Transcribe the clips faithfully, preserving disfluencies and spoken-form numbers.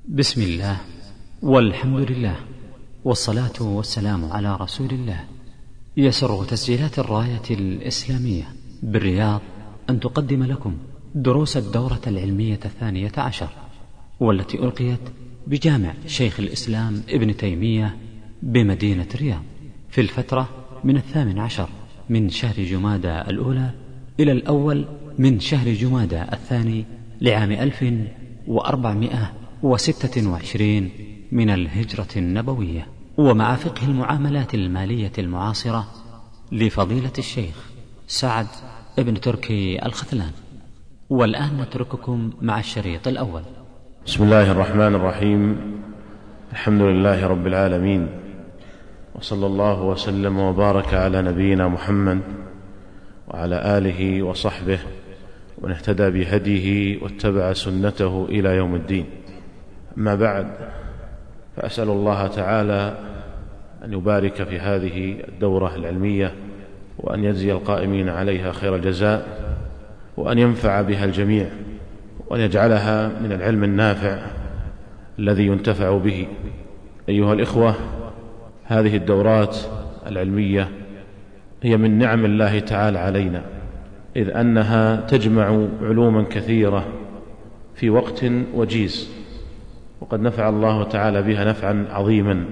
بسم الله والحمد لله والصلاة والسلام على رسول الله. يسر تسجيلات الراية الإسلامية بالرياض أن تقدم لكم دروس الدورة العلمية الثانية عشر، والتي ألقيت بجامع شيخ الإسلام ابن تيمية بمدينة الرياض في الفترة من الثامن عشر من شهر جمادى الأولى إلى الأول من شهر جمادى الثاني لعام ألف وأربعمائة وستة وعشرين من الهجرة النبوية، ومع فقه المعاملات المالية المعاصرة لفضيلة الشيخ سعد ابن تركي الختلان. والآن نترككم مع الشريط الأول. بسم الله الرحمن الرحيم. الحمد لله رب العالمين، وصلى الله وسلم وبارك على نبينا محمد وعلى آله وصحبه ومن اهتدى بهديه واتبع سنته إلى يوم الدين. أما بعد، فأسأل الله تعالى أن يبارك في هذه الدورة العلمية، وأن يجزي القائمين عليها خير الجزاء، وأن ينفع بها الجميع، وأن يجعلها من العلم النافع الذي ينتفع به. أيها الإخوة، هذه الدورات العلمية هي من نعم الله تعالى علينا، إذ أنها تجمع علوما كثيرة في وقت وجيز، وقد نفع الله تعالى بها نفعا عظيما.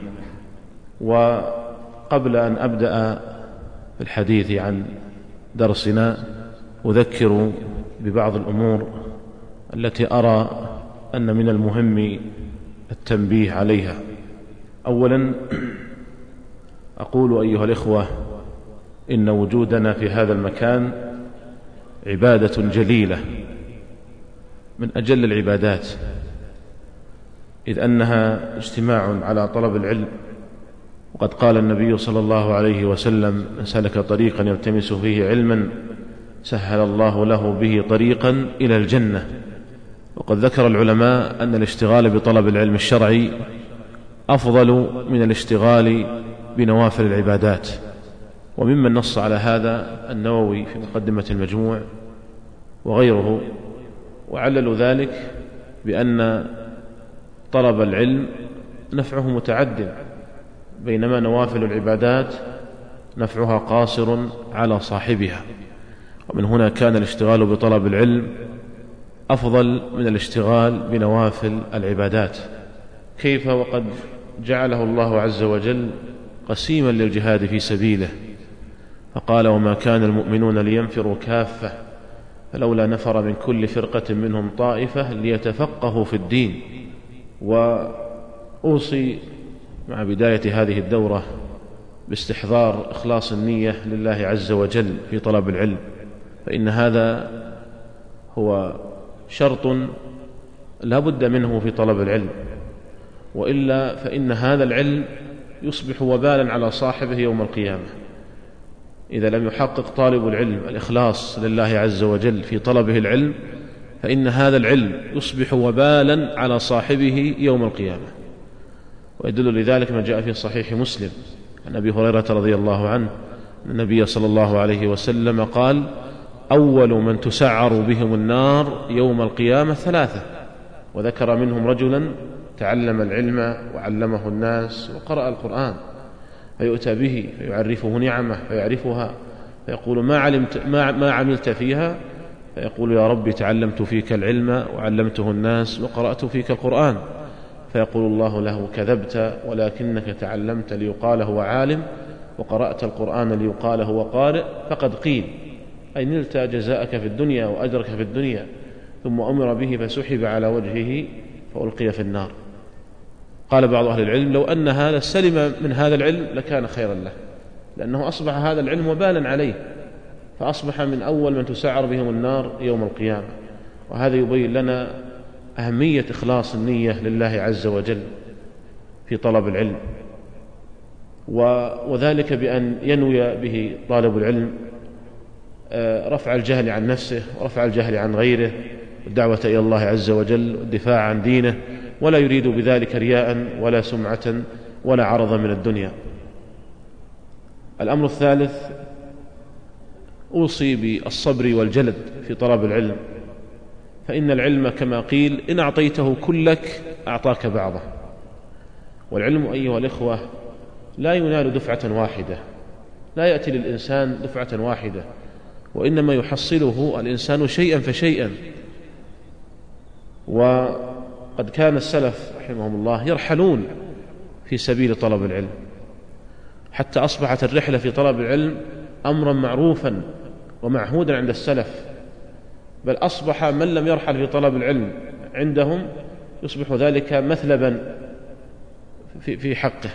وقبل أن أبدأ في الحديث عن درسنا أذكر ببعض الأمور التي أرى أن من المهم التنبيه عليها. أولا، أقول أيها الإخوة إن وجودنا في هذا المكان عبادة جليلة من أجل العبادات، إذ أنها اجتماع على طلب العلم. وقد قال النبي صلى الله عليه وسلم: من سلك طريقا يلتمس فيه علما سهل الله له به طريقا إلى الجنة. وقد ذكر العلماء أن الاشتغال بطلب العلم الشرعي أفضل من الاشتغال بنوافل العبادات، وممن نص على هذا النووي في مقدمة المجموع وغيره، وعللوا ذلك بأن طلب العلم نفعه متعدد، بينما نوافل العبادات نفعها قاصر على صاحبها. ومن هنا كان الاشتغال بطلب العلم أفضل من الاشتغال بنوافل العبادات. كيف وقد جعله الله عز وجل قسيما للجهاد في سبيله، فقال: وما كان المؤمنون لينفروا كافة فلولا نفر من كل فرقة منهم طائفة ليتفقهوا في الدين. وأوصي مع بداية هذه الدورة باستحضار إخلاص النية لله عز وجل في طلب العلم، فإن هذا هو شرط لا بد منه في طلب العلم، وإلا فإن هذا العلم يصبح وبالا على صاحبه يوم القيامة. إذا لم يحقق طالب العلم الإخلاص لله عز وجل في طلبه العلم، فإن هذا العلم يصبح وبالا على صاحبه يوم القيامة. ويدل لذلك ما جاء في صحيح مسلم عن أبي هريرة رضي الله عنه أن النبي صلى الله عليه وسلم قال: أول من تسعر بهم النار يوم القيامة ثلاثة، وذكر منهم رجلا تعلم العلم وعلمه الناس وقرأ القرآن، فيؤتى به فيعرفه نعمه فيعرفها، فيقول: ما علمت ما, ما عملت فيها؟ فيقول: يا ربي تعلمت فيك العلم وعلمته الناس وقرأت فيك القرآن. فيقول الله له: كذبت، ولكنك تعلمت ليقال هو عالم، وقرأت القرآن ليقال هو قارئ، فقد قيل، أي نلت جزاءك في الدنيا وأجرك في الدنيا. ثم أمر به فسحب على وجهه فألقي في النار. قال بعض أهل العلم: لو أن هذا سلم من هذا العلم لكان خيرا له، لأنه أصبح هذا العلم وبالا عليه، فأصبح من أول من تسعر بهم النار يوم القيامة. وهذا يبين لنا أهمية إخلاص النية لله عز وجل في طلب العلم، وذلك بأن ينوي به طالب العلم رفع الجهل عن نفسه ورفع الجهل عن غيره، والدعوة إلى الله عز وجل والدفاع عن دينه، ولا يريد بذلك رياء ولا سمعة ولا عرضا من الدنيا. الأمر الثالث، أوصي بالصبر والجلد في طلب العلم، فإن العلم كما قيل إن أعطيته كلك أعطاك بعضه. والعلم أيها الإخوة لا ينال دفعة واحدة، لا يأتي للإنسان دفعة واحدة، وإنما يحصله الإنسان شيئا فشيئا. وقد كان السلف رحمهم الله يرحلون في سبيل طلب العلم، حتى أصبحت الرحلة في طلب العلم أمرا معروفا ومعهودا عند السلف، بل أصبح من لم يرحل في طلب العلم عندهم يصبح ذلك مثلبا في في حقه.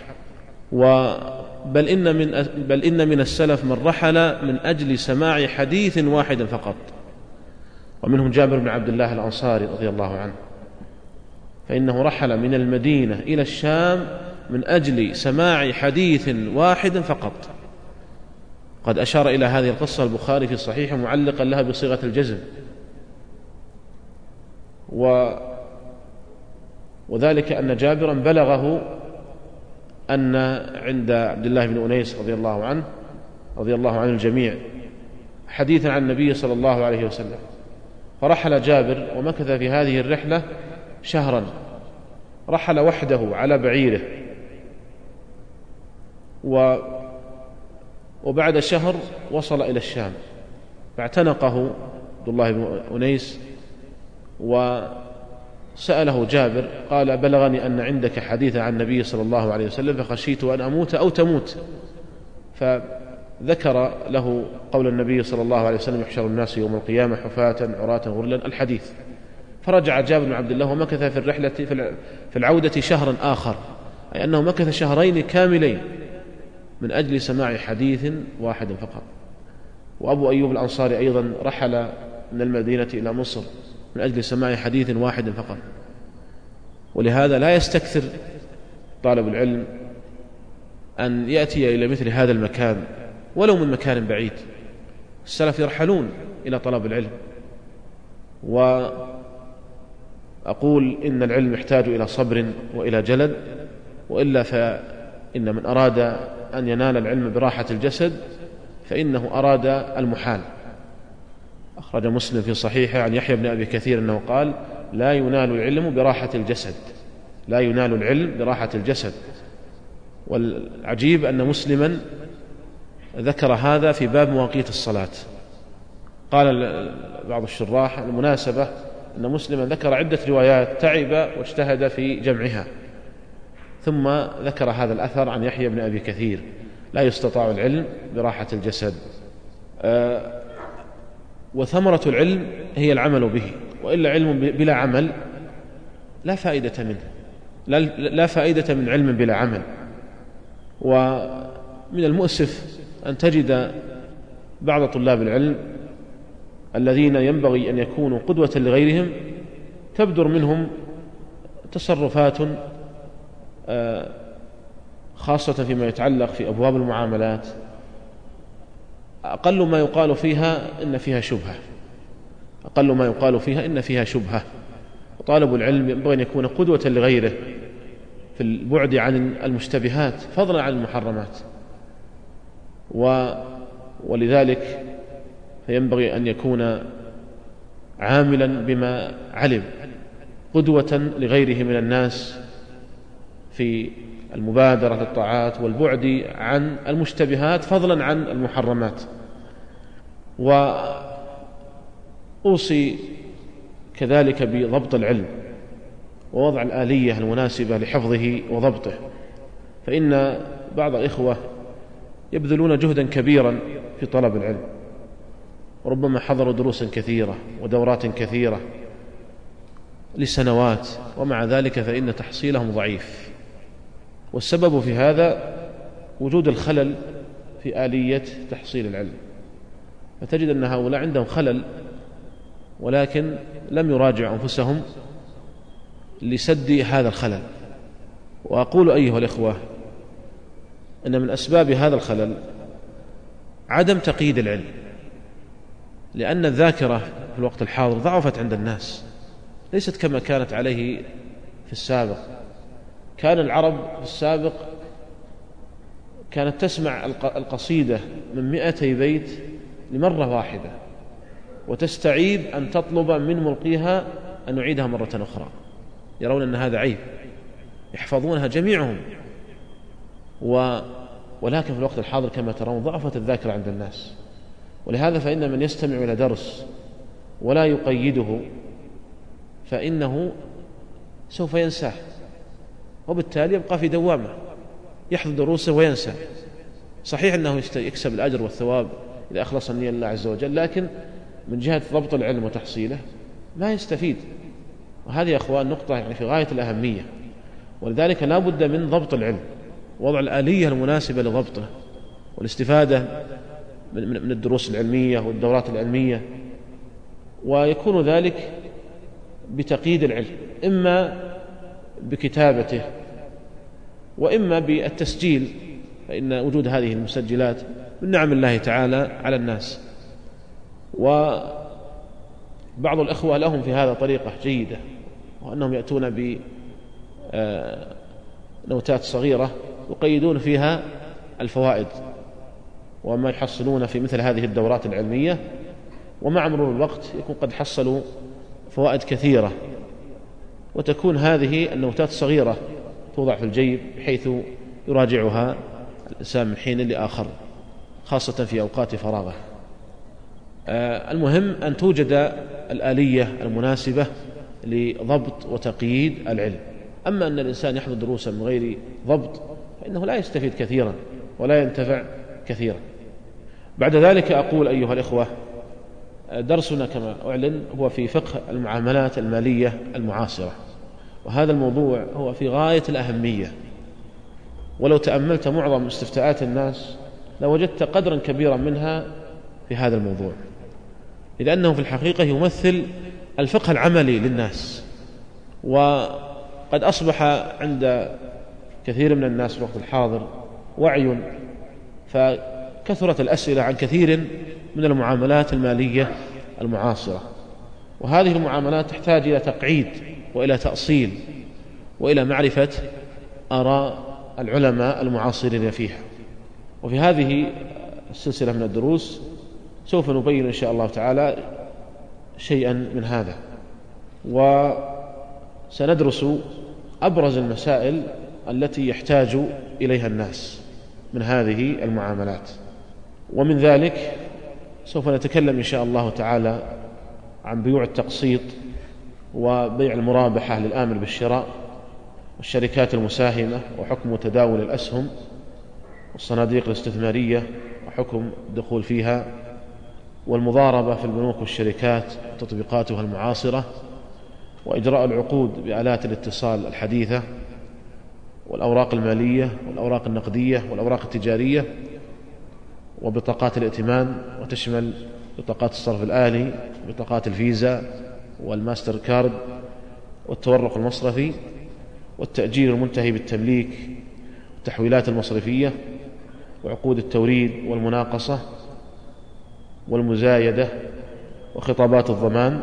بل إن من بل إن من السلف من رحل من أجل سماع حديث واحد فقط، ومنهم جابر بن عبد الله الأنصاري رضي الله عنه، فإنه رحل من المدينة إلى الشام من أجل سماع حديث واحد فقط. قد أشار إلى هذه القصة البخاري في صحيحه معلقا لها بصيغة الجزم، و وذلك أن جابرا بلغه أن عند عبد الله بن أنيس رضي الله عنه رضي الله عن الجميع حديثا عن النبي صلى الله عليه وسلم، فرحل جابر ومكث في هذه الرحلة شهرا، رحل وحده على بعيره، و وبعد شهر وصل إلى الشام، فاعتنقه عبد الله بن أنيس وسأله جابر قال: بلغني أن عندك حديثا عن النبي صلى الله عليه وسلم فخشيت أن أموت أو تموت. فذكر له قول النبي صلى الله عليه وسلم: يحشر الناس يوم القيامة حفاة عراة غرلا، الحديث. فرجع جابر بن عبد الله ومكث في الرحلة في العودة شهرا آخر، أي أنه مكث شهرين كاملين من أجل سماع حديث واحد فقط. وأبو أيوب الأنصاري أيضا رحل من المدينة إلى مصر من أجل سماع حديث واحد فقط. ولهذا لا يستكثر طالب العلم أن يأتي إلى مثل هذا المكان ولو من مكان بعيد. السلف يرحلون إلى طلب العلم، وأقول إن العلم يحتاج إلى صبر وإلى جلد، وإلا فإن من أراد أن ينال العلم براحة الجسد فإنه أراد المحال. أخرج مسلم في صحيحه عن يحيى بن أبي كثير أنه قال: لا ينال العلم براحة الجسد، لا ينال العلم براحة الجسد. والعجيب أن مسلما ذكر هذا في باب مواقيت الصلاة. قال بعض الشراح المناسبة أن مسلما ذكر عدة روايات تعب واجتهد في جمعها، ثم ذكر هذا الأثر عن يحيى بن أبي كثير: لا يستطاع العلم براحة الجسد. أه وثمرة العلم هي العمل به، وإلا علم بلا عمل لا فائدة منه، لا, لا فائدة من علم بلا عمل. ومن المؤسف أن تجد بعض طلاب العلم الذين ينبغي أن يكونوا قدوة لغيرهم تبدر منهم تصرفات خاصة فيما يتعلق في أبواب المعاملات أقل ما يقال فيها إن فيها شبهة، أقل ما يقال فيها إن فيها شبهة. وطالب العلم ينبغي أن يكون قدوة لغيره في البعد عن المشتبهات فضلا عن المحرمات، و ولذلك فينبغي أن يكون عاملا بما علم، قدوة لغيره من الناس في المبادرة للطاعات والبعد عن المشتبهات فضلا عن المحرمات. وأوصي كذلك بضبط العلم ووضع الآلية المناسبة لحفظه وضبطه، فإن بعض الإخوة يبذلون جهدا كبيرا في طلب العلم، وربما حضروا دروسا كثيرة ودورات كثيرة لسنوات، ومع ذلك فإن تحصيلهم ضعيف. والسبب في هذا وجود الخلل في آلية تحصيل العلم، فتجد أن هؤلاء عندهم خلل ولكن لم يراجعوا أنفسهم لسد هذا الخلل. وأقول أيها الإخوة أن من أسباب هذا الخلل عدم تقييد العلم، لأن الذاكرة في الوقت الحاضر ضعفت عند الناس، ليست كما كانت عليه في السابق. كان العرب في السابق كانت تسمع القصيدة من مئتي بيت لمرة واحدة، وتستعيب أن تطلب من ملقيها أن نعيدها مرة أخرى، يرون أن هذا عيب، يحفظونها جميعهم. و ولكن في الوقت الحاضر كما ترون ضعفت الذاكرة عند الناس، ولهذا فإن من يستمع إلى درس ولا يقيده فإنه سوف ينساه، وبالتالي يبقى في دوامة يحضر دروسه وينسى. صحيح أنه يكسب الأجر والثواب إذا أخلص النية لله عز وجل، لكن من جهة ضبط العلم وتحصيله ما يستفيد. وهذه يا أخوان نقطة يعني في غاية الأهمية، ولذلك لا بد من ضبط العلم، وضع الآلية المناسبة لضبطه والاستفادة من الدروس العلمية والدورات العلمية، ويكون ذلك بتقييد العلم، إما بكتابته وإما بالتسجيل، فإن وجود هذه المسجلات من نعم الله تعالى على الناس. وبعض الأخوة لهم في هذا طريقة جيدة، وأنهم يأتون بنوتات صغيرة يقيدون فيها الفوائد وما يحصلون في مثل هذه الدورات العلمية، ومع مرور الوقت يكون قد حصلوا فوائد كثيرة، وتكون هذه النوتات صغيرة توضع في الجيب بحيث يراجعها الإنسان من حين لآخر، خاصة في أوقات فراغه. المهم أن توجد الآلية المناسبة لضبط وتقييد العلم. أما أن الإنسان يحضر دروسا من غير ضبط فإنه لا يستفيد كثيرا ولا ينتفع كثيرا. بعد ذلك أقول أيها الإخوة، درسنا كما أعلن هو في فقه المعاملات المالية المعاصرة، وهذا الموضوع هو في غاية الأهمية، ولو تأملت معظم استفتاءات الناس لوجدت قدرا كبيرا منها في هذا الموضوع، لأنه في الحقيقة يمثل الفقه العملي للناس. وقد أصبح عند كثير من الناس في الوقت الحاضر وعي، فكثرت الأسئلة عن كثير من المعاملات المالية المعاصرة، وهذه المعاملات تحتاج إلى تقعيد وإلى تأصيل وإلى معرفة آراء العلماء المعاصرين فيها. وفي هذه السلسلة من الدروس سوف نبين إن شاء الله تعالى شيئا من هذا، وسندرس أبرز المسائل التي يحتاج إليها الناس من هذه المعاملات. ومن ذلك سوف نتكلم إن شاء الله تعالى عن بيوع التقسيط وبيع المرابحة للآمر بالشراء، والشركات المساهمة وحكم تداول الأسهم، والصناديق الاستثمارية وحكم الدخول فيها، والمضاربة في البنوك والشركات وتطبيقاتها المعاصرة، وإجراء العقود بآلات الاتصال الحديثة، والأوراق المالية والأوراق النقدية والأوراق التجارية، وبطاقات الائتمان، وتشمل بطاقات الصرف الآلي، بطاقات الفيزا والماستر كارد، والتورق المصرفي، والتأجير المنتهي بالتمليك، والتحويلات المصرفية، وعقود التوريد والمناقصة والمزايدة، وخطابات الضمان،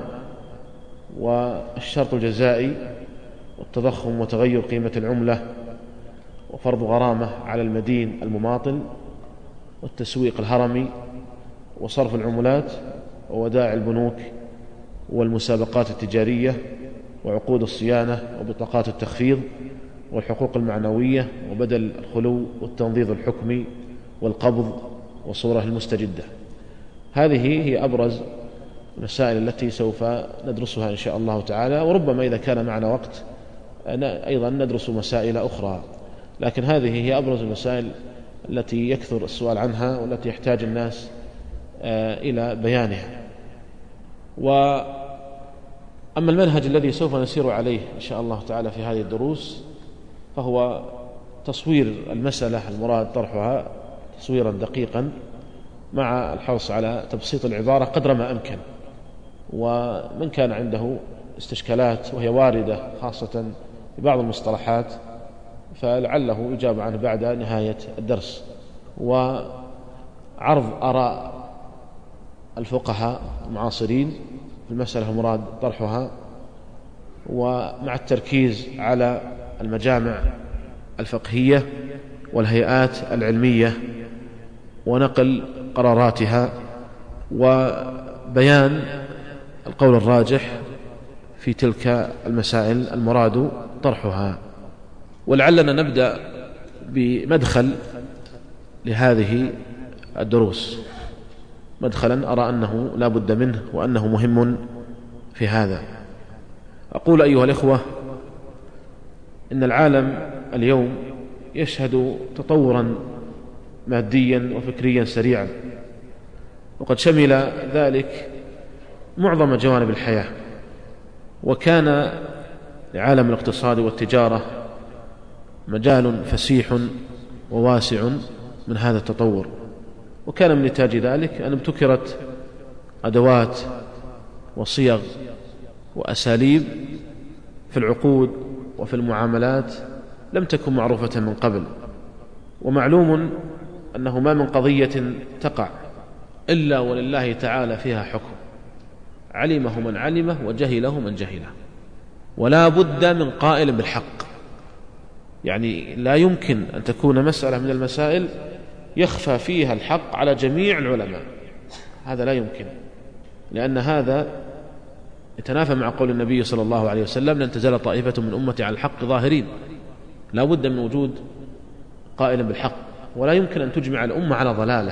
والشرط الجزائي، والتضخم وتغير قيمة العملة، وفرض غرامة على المدين المماطل، والتسويق الهرمي، وصرف العملات، وودائع البنوك، والمسابقات التجارية، وعقود الصيانة، وبطاقات التخفيض، والحقوق المعنوية، وبدل الخلو، والتنظير الحكمي، والقبض، وصوره المستجدة. هذه هي أبرز المسائل التي سوف ندرسها إن شاء الله تعالى، وربما إذا كان معنا وقت أيضا ندرس مسائل أخرى، لكن هذه هي أبرز المسائل التي يكثر السؤال عنها والتي يحتاج الناس إلى بيانها. وأما المنهج الذي سوف نسير عليه إن شاء الله تعالى في هذه الدروس فهو تصوير المسألة المراد طرحها تصويرا دقيقا، مع الحرص على تبسيط العبارة قدر ما أمكن. ومن كان عنده استشكالات وهي واردة خاصة في بعض المصطلحات فلعله يجاب عنه بعد نهاية الدرس، وعرض آراء الفقهاء المعاصرين في المسألة المراد طرحها، ومع التركيز على المجامع الفقهية والهيئات العلمية ونقل قراراتها، وبيان القول الراجح في تلك المسائل المراد طرحها. ولعلنا نبدأ بمدخل لهذه الدروس، مدخلا أرى أنه لا بد منه وأنه مهم في هذا. أقول أيها الإخوة إن العالم اليوم يشهد تطورا ماديا وفكريا سريعا، وقد شمل ذلك معظم جوانب الحياة، وكان لعالم الاقتصاد والتجارة مجال فسيح وواسع من هذا التطور، وكان من نتاج ذلك أن ابتكرت أدوات وصيغ وأساليب في العقود وفي المعاملات لم تكن معروفة من قبل. ومعلوم أنه ما من قضية تقع إلا ولله تعالى فيها حكم، علمه من علمه وجهله من جهله، ولا بد من قائل بالحق. يعني لا يمكن أن تكون مسألة من المسائل يخفى فيها الحق على جميع العلماء، هذا لا يمكن، لأن هذا يتنافى مع قول النبي صلى الله عليه وسلم: لن تزال طائفة من أمتي على الحق ظاهرين. لا بد من وجود قائل بالحق، ولا يمكن أن تجمع الأمة على ضلالة.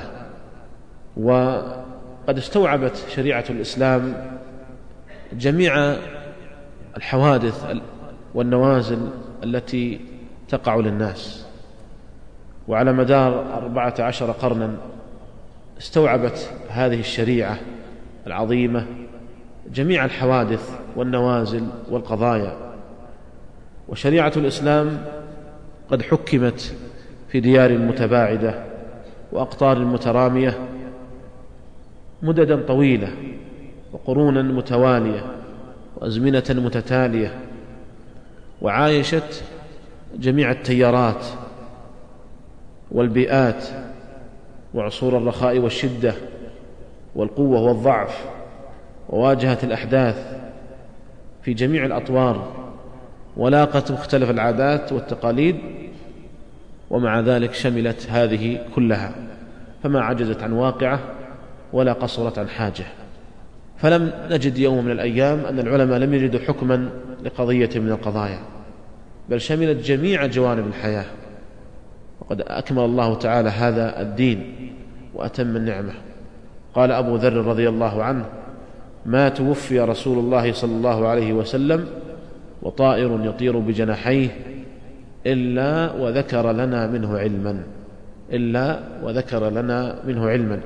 وقد استوعبت شريعة الإسلام جميع الحوادث والنوازل التي تقع للناس، وعلى مدار أربعة عشر قرنا استوعبت هذه الشريعة العظيمة جميع الحوادث والنوازل والقضايا. وشريعة الإسلام قد حكمت في ديار متباعدة وأقطار مترامية مددا طويلة وقرونا متوالية وأزمنة متتالية، وعايشت جميع التيارات والبيئات وعصور الرخاء والشدة والقوة والضعف، وواجهت الأحداث في جميع الأطوار، ولاقت مختلف العادات والتقاليد، ومع ذلك شملت هذه كلها، فما عجزت عن واقعة ولا قصرت عن حاجة. فلم نجد يوم من الأيام أن العلماء لم يجدوا حكما لقضية من القضايا، بل شملت جميع جوانب الحياة. وقد أكمل الله تعالى هذا الدين وأتم النعمة. قال أبو ذر رضي الله عنه: ما توفي رسول الله صلى الله عليه وسلم وطائر يطير بجناحيه إلا وذكر لنا منه علما إلا وذكر لنا منه علما.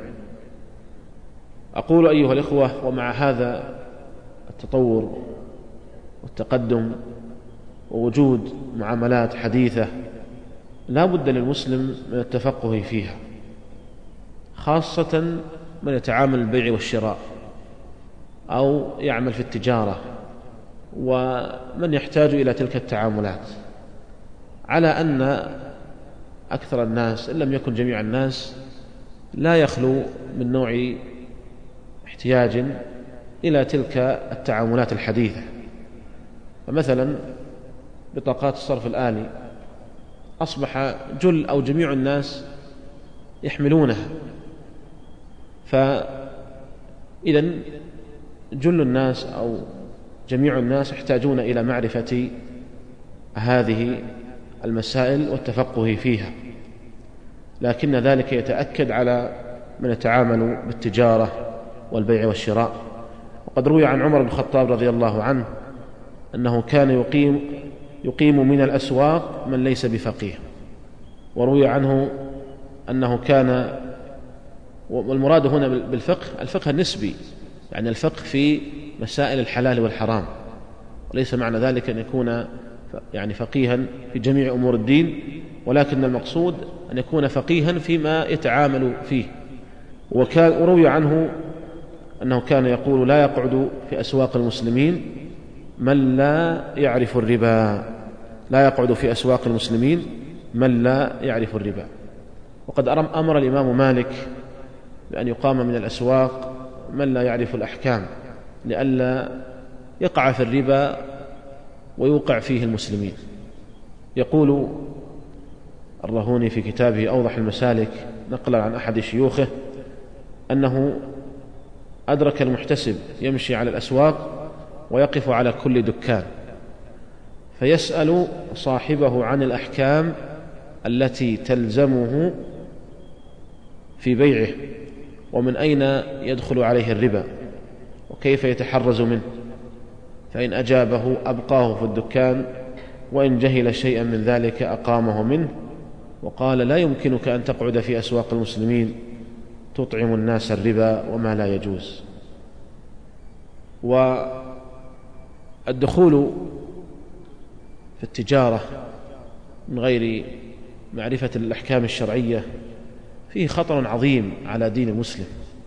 أقول أيها الإخوة، ومع هذا التطور والتقدم ووجود معاملات حديثة لا بد للمسلم من التفقه فيها، خاصة من يتعامل البيع والشراء أو يعمل في التجارة، ومن يحتاج إلى تلك التعاملات، على أن أكثر الناس إن لم يكن جميع الناس لا يخلو من نوع احتياج إلى تلك التعاملات الحديثة. فمثلا بطاقات الصرف الآلي أصبح جل أو جميع الناس يحملونها، فإذا جل الناس أو جميع الناس يحتاجون إلى معرفة هذه المسائل والتفقه فيها، لكن ذلك يتأكد على من يتعامل بالتجارة والبيع والشراء. وقد روي عن عمر بن الخطاب رضي الله عنه أنه كان يقيم يقيم من الأسواق من ليس بفقيه، وروي عنه أنه كان، والمراد هنا بالفقه الفقه النسبي، يعني الفقه في مسائل الحلال والحرام، وليس معنى ذلك أن يكون يعني فقيها في جميع أمور الدين، ولكن المقصود أن يكون فقيها فيما يتعامل فيه. وكان وروي عنه أنه كان يقول: لا يقعد في أسواق المسلمين من لا يعرف الربا لا يقعد في أسواق المسلمين من لا يعرف الربا. وقد أمر الإمام مالك بأن يقام من الأسواق من لا يعرف الأحكام، لئلا يقع في الربا ويوقع فيه المسلمين. يقول الرهوني في كتابه أوضح المسالك نقلا عن أحد شيوخه أنه أدرك المحتسب يمشي على الأسواق ويقف على كل دكان فيسأل صاحبه عن الأحكام التي تلزمه في بيعه، ومن أين يدخل عليه الربا، وكيف يتحرز منه، فإن أجابه أبقاه في الدكان، وإن جهل شيئا من ذلك أقامه منه، وقال: لا يمكنك أن تقعد في أسواق المسلمين تطعم الناس الربا وما لا يجوز. والدخول في التجارة من غير معرفة الأحكام الشرعية فيه خطر عظيم على دين المسلم.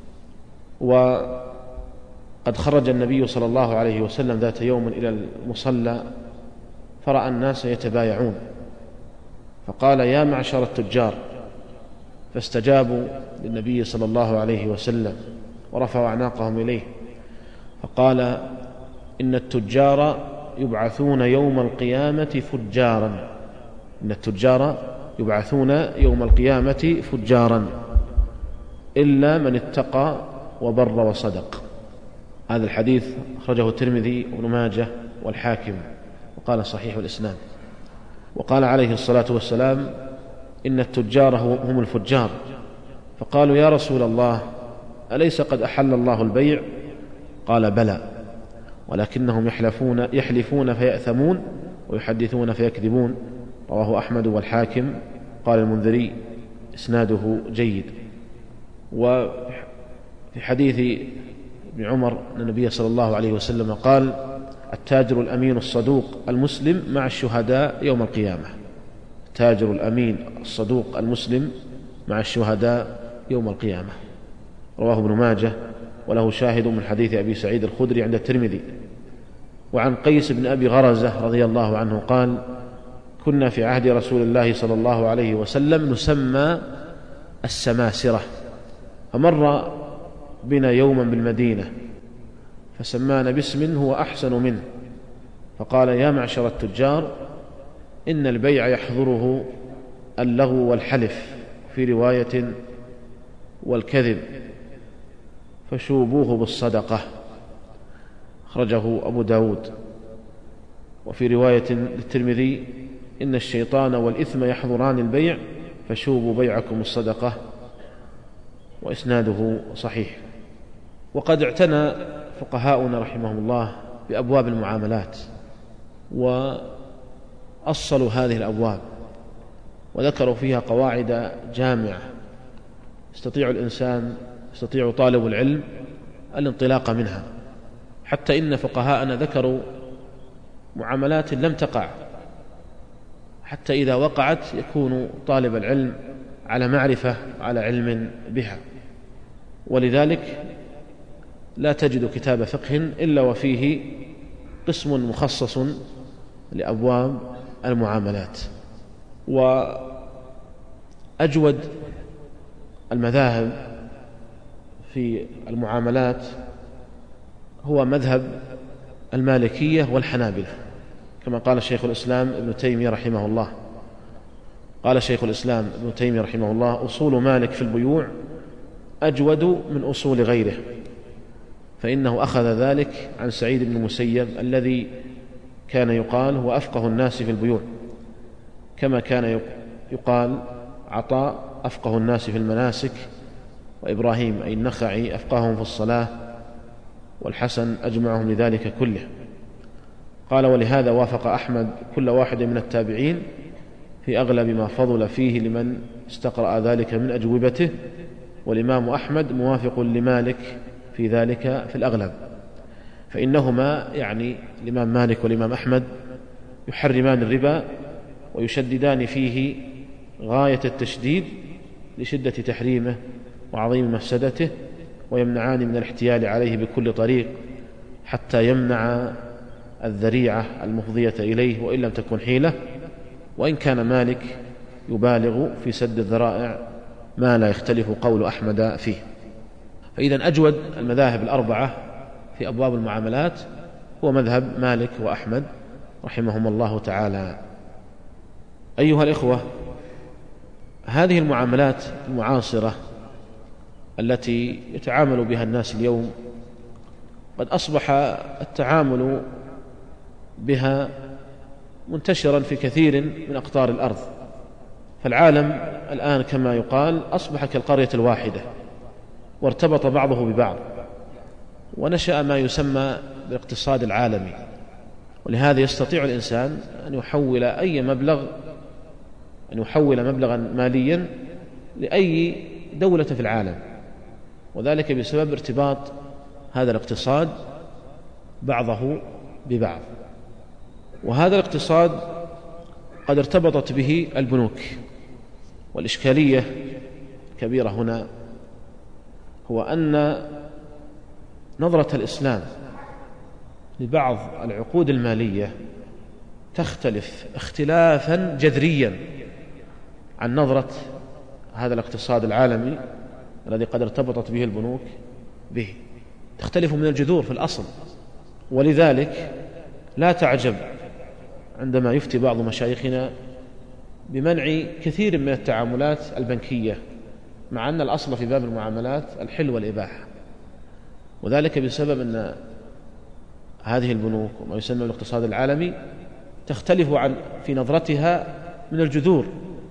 وقد خرج النبي صلى الله عليه وسلم ذات يوم إلى المصلى فرأى الناس يتبايعون، فقال: يا معشر التجار، فاستجابوا للنبي صلى الله عليه وسلم ورفعوا أعناقهم إليه، فقال: إن التجار يبعثون يوم القيامة فجارا إن التجار يبعثون يوم القيامة فجارا إلا من اتقى وبر وصدق. هذا الحديث أخرجه الترمذي وابن ماجه والحاكم وقال صحيح الإسناد. وقال عليه الصلاة والسلام: إن التجار هم الفجار. فقالوا: يا رسول الله، أليس قد أحل الله البيع؟ قال: بلى، ولكنهم يحلفون, يحلفون فيأثمون ويحدثون فيكذبون. رواه أحمد والحاكم. قال المنذري: إسناده جيد. وفي حديث ابن عمر أن النبي صلى الله عليه وسلم قال: التاجر الأمين الصدوق المسلم مع الشهداء يوم القيامة. التاجر الأمين الصدوق المسلم مع الشهداء يوم القيامة. رواه ابن ماجه، وله شاهد من حديث أبي سعيد الخدري عند الترمذي. وعن قيس بن أبي غرزة رضي الله عنه قال: كنا في عهد رسول الله صلى الله عليه وسلم نسمى السماسرة، فمر بنا يوما بالمدينة فسمانا باسم هو أحسن منه، فقال: يا معشر التجار، إن البيع يحضره اللغو والحلف، في رواية والكذب، فشوبوه بالصدقة. أخرجه أبو داود. وفي رواية للترمذي: إن الشيطان والإثم يحضران البيع، فشوبوا بيعكم الصدقة. وإسناده صحيح. وقد اعتنى فقهاؤنا رحمهم الله بأبواب المعاملات وأصلوا هذه الأبواب وذكروا فيها قواعد جامعة يستطيع الإنسان يستطيع طالب العلم الانطلاق منها، حتى إن فقهاءنا ذكروا معاملات لم تقع، حتى إذا وقعت يكون طالب العلم على معرفة على علم بها. ولذلك لا تجد كتاب فقه إلا وفيه قسم مخصص لأبواب المعاملات. وأجود المذاهب في المعاملات هو مذهب المالكية والحنابلة، كما قال شيخ الإسلام ابن تيمية رحمه الله. قال شيخ الإسلام ابن تيمية رحمه الله: أصول مالك في البيوع أجود من أصول غيره، فإنه أخذ ذلك عن سعيد بن المسيب الذي كان يقال هو أفقه الناس في البيوع، كما كان يقال عطاء أفقه الناس في المناسك، وإبراهيم أي النخعي أفقههم في الصلاة، والحسن أجمعهم لذلك كله. قال: ولهذا وافق أحمد كل واحد من التابعين في أغلب ما فضل فيه لمن استقرأ ذلك من أجوبته، والإمام أحمد موافق لمالك في ذلك في الأغلب، فإنهما يعني الإمام مالك والإمام أحمد يحرمان الربا ويشددان فيه غاية التشديد لشدة تحريمه وعظيم مفسدته، ويمنعان من الاحتيال عليه بكل طريق حتى يمنع الذريعة المفضية إليه وإن لم تكن حيلة، وإن كان مالك يبالغ في سد الذرائع ما لا يختلف قول أحمد فيه. فإذا أجود المذاهب الأربعة في أبواب المعاملات هو مذهب مالك وأحمد رحمهم الله تعالى. أيها الإخوة، هذه المعاملات المعاصرة التي يتعامل بها الناس اليوم، قد أصبح التعامل بها منتشرا في كثير من أقطار الأرض، فالعالم الآن كما يقال أصبح كالقرية الواحدة، وارتبط بعضه ببعض، ونشأ ما يسمى بالاقتصاد العالمي. ولهذا يستطيع الإنسان أن يحول أي مبلغ أن يحول مبلغا ماليا لأي دولة في العالم، وذلك بسبب ارتباط هذا الاقتصاد بعضه ببعض. وهذا الاقتصاد قد ارتبطت به البنوك، والإشكالية الكبيرة هنا هو أن نظرة الإسلام لبعض العقود المالية تختلف اختلافا جذريا عن نظرة هذا الاقتصاد العالمي الذي قد ارتبطت به البنوك به، تختلف من الجذور في الأصل. ولذلك لا تعجب عندما يفتي بعض مشايخنا بمنع كثير من التعاملات البنكية، مع أن الأصل في باب المعاملات الحل والإباحة، وذلك بسبب أن هذه البنوك وما يسمى بالاقتصاد العالمي تختلف عن في نظرتها من الجذور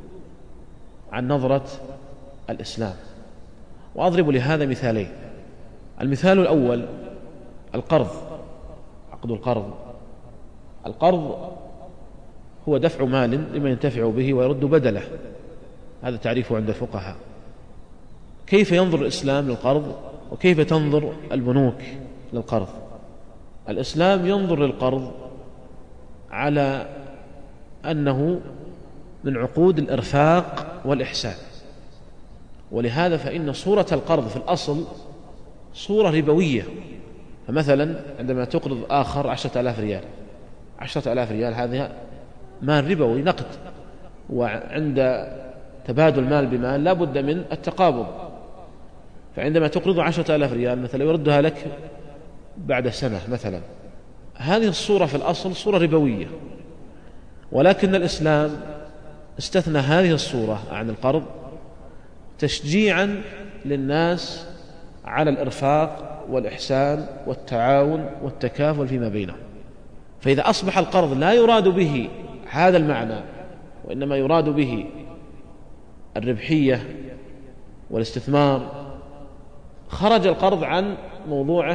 عن نظرة الإسلام. وأضرب لهذا مثالين. المثال الأول القرض، عقد القرض. القرض هو دفع مال لمن ينتفع به ويرد بدله، هذا تعريفه عند الفقهاء. كيف ينظر الإسلام للقرض وكيف تنظر البنوك للقرض؟ الإسلام ينظر للقرض على أنه من عقود الإرفاق والإحسان، ولهذا فإن صورة القرض في الأصل صورة ربوية. فمثلا عندما تقرض آخر عشرة آلاف ريال، عشرة آلاف ريال هذا مال ربوي نقد، وعند تبادل مال بمال لا بد من التقابض. فعندما تقرض عشرة آلاف ريال مثلا يردها لك بعد سنة مثلا، هذه الصورة في الأصل صورة ربوية، ولكن الإسلام استثنى هذه الصورة عن القرض تشجيعا للناس على الإرفاق والإحسان والتعاون والتكافل فيما بينهم. فإذا أصبح القرض لا يراد به هذا المعنى، وإنما يراد به الربحية والاستثمار، خرج القرض عن موضوعه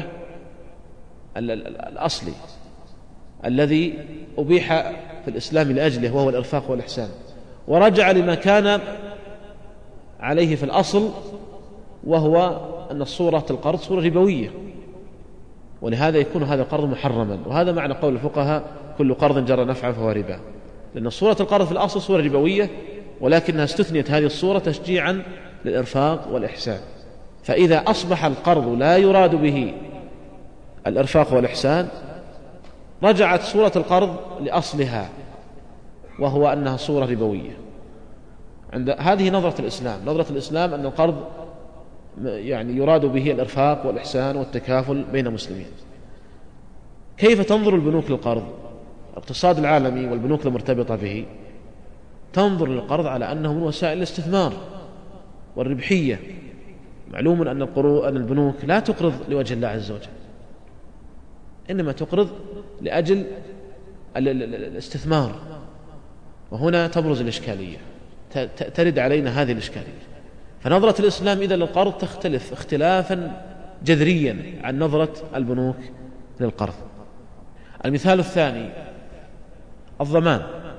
الأصلي الذي أبيح في الإسلام لأجله، وهو الإرفاق والإحسان، ورجع لما كان عليه في الأصل، وهو أن صورة القرض صورة ربوية، ولهذا يكون هذا القرض محرما. وهذا معنى قول الفقهاء كل قرض جر نفعا فهو ربا، لأن صورة القرض في الأصل صورة ربوية، ولكنها استثنيت هذه الصورة تشجيعا للإرفاق والإحسان. فإذا أصبح القرض لا يراد به الإرفاق والإحسان، رجعت صورة القرض لأصلها، وهو أنها صورة ربوية. عند هذه نظرة الإسلام، نظرة الإسلام أن القرض يعني يراد به الإرفاق والإحسان والتكافل بين المسلمين. كيف تنظر البنوك للقرض؟ الاقتصاد العالمي والبنوك المرتبطة به تنظر للقرض على أنه من وسائل الاستثمار والربحية. معلوم أن القروض أن البنوك لا تقرض لوجه الله عز وجل، إنما تقرض لأجل الاستثمار. وهنا تبرز الإشكالية، ترد علينا هذه الإشكالية. فنظرة الإسلام إذا للقرض تختلف اختلافا جذريا عن نظرة البنوك للقرض. المثال الثاني الضمان.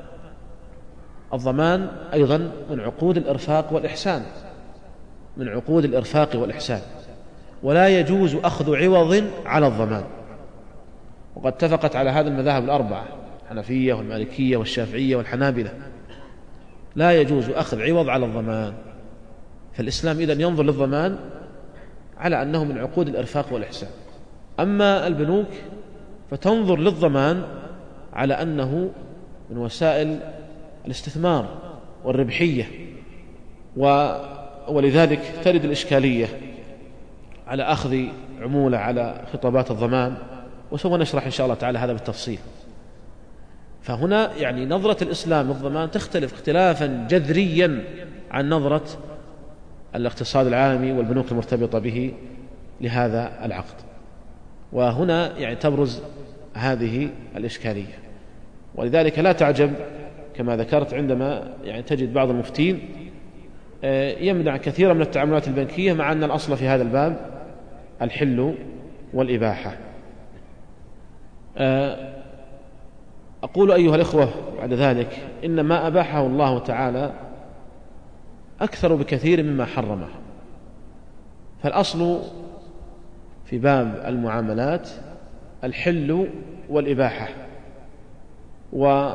الضمان أيضا من عقود الإرفاق والإحسان، من عقود الإرفاق والإحسان، ولا يجوز أخذ عوض على الضمان. وقد اتفقت على هذا المذاهب الأربعة، الحنفية والمالكية والشافعية والحنابلة، لا يجوز أخذ عوض على الضمان. فالإسلام إذن ينظر للضمان على أنه من عقود الإرفاق والإحسان. أما البنوك فتنظر للضمان على أنه من وسائل الاستثمار والربحية، ولذلك ترد الإشكالية على أخذ عمولة على خطابات الضمان، وسوف نشرح إن شاء الله تعالى هذا بالتفصيل. فهنا يعني نظرة الإسلام للضمان تختلف اختلافا جذريا عن نظرة الاقتصاد العالمي والبنوك المرتبطة به لهذا العقد. وهنا يعني تبرز هذه الإشكالية، ولذلك لا تعجب كما ذكرت عندما يعني تجد بعض المفتين يمنع كثيرا من التعاملات البنكية مع أن الأصل في هذا الباب الحل والإباحة. أقول أيها الإخوة بعد ذلك إن ما أباحه الله تعالى أكثر بكثير مما حرمه. فالأصل في باب المعاملات الحل والإباحة، و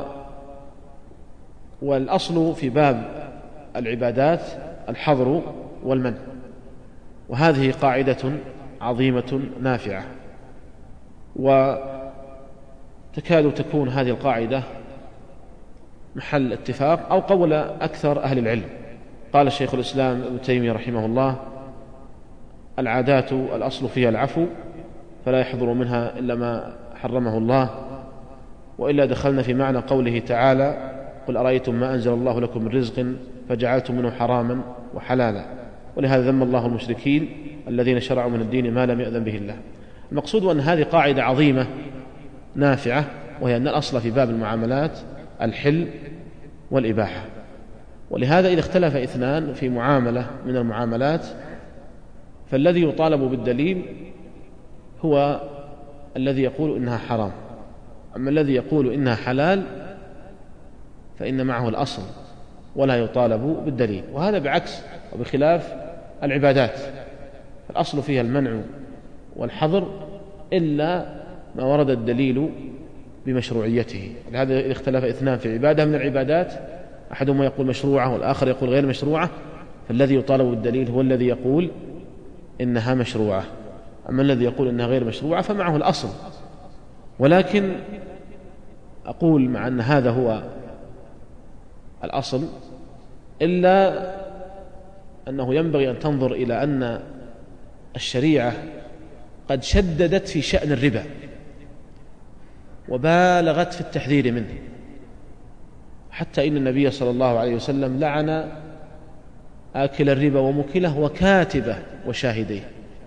والأصل في باب العبادات الحظر والمنع. وهذه قاعدة عظيمة نافعة، وتكاد تكون هذه القاعدة محل اتفاق أو قول أكثر أهل العلم. قال الشيخ الإسلام ابن تيمية رحمه الله: العادات الأصل فيها العفو، فلا يحضر منها إلا ما حرمه الله، وإلا دخلنا في معنى قوله تعالى: قل أرأيتم ما أنزل الله لكم من رزق فجعلتم منه حراما وحلالا. ولهذا ذم الله المشركين الذين شرعوا من الدين ما لم يأذن به الله. المقصود أن هذه قاعدة عظيمة نافعة، وهي أن الأصل في باب المعاملات الحل والإباحة. ولهذا إذا اختلف اثنان في معاملة من المعاملات فالذي يطالب بالدليل هو الذي يقول إنها حرام، أما الذي يقول إنها حلال فإن معه الأصل ولا يطالب بالدليل. وهذا بعكس وبخلاف العبادات، الأصل فيها المنع والحظر إلا ما ورد الدليل بمشروعيته. لهذا إذا اختلف اثنان في عبادة من العبادات، أحدهما يقول مشروعة والآخر يقول غير مشروعة، فالذي يطالب بالدليل هو الذي يقول إنها مشروعة. أما الذي يقول إنها غير مشروعة فمعه الأصل. ولكن أقول مع أن هذا هو الأصل، إلا أنه ينبغي أن تنظر إلى أن الشريعة قد شددت في شأن الربا وبالغت في التحذير منه، حتى إن النبي صلى الله عليه وسلم لعن آكل الربا وموكله وكاتبه وشاهديه.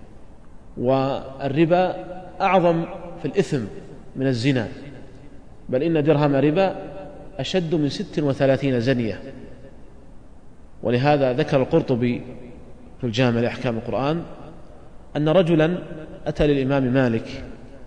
والربا أعظم في الإثم من الزنا، بل إن درهم ربا أشد من ست وثلاثين زنية. ولهذا ذكر القرطبي في الجامع لأحكام القرآن أن رجلا أتى للإمام مالك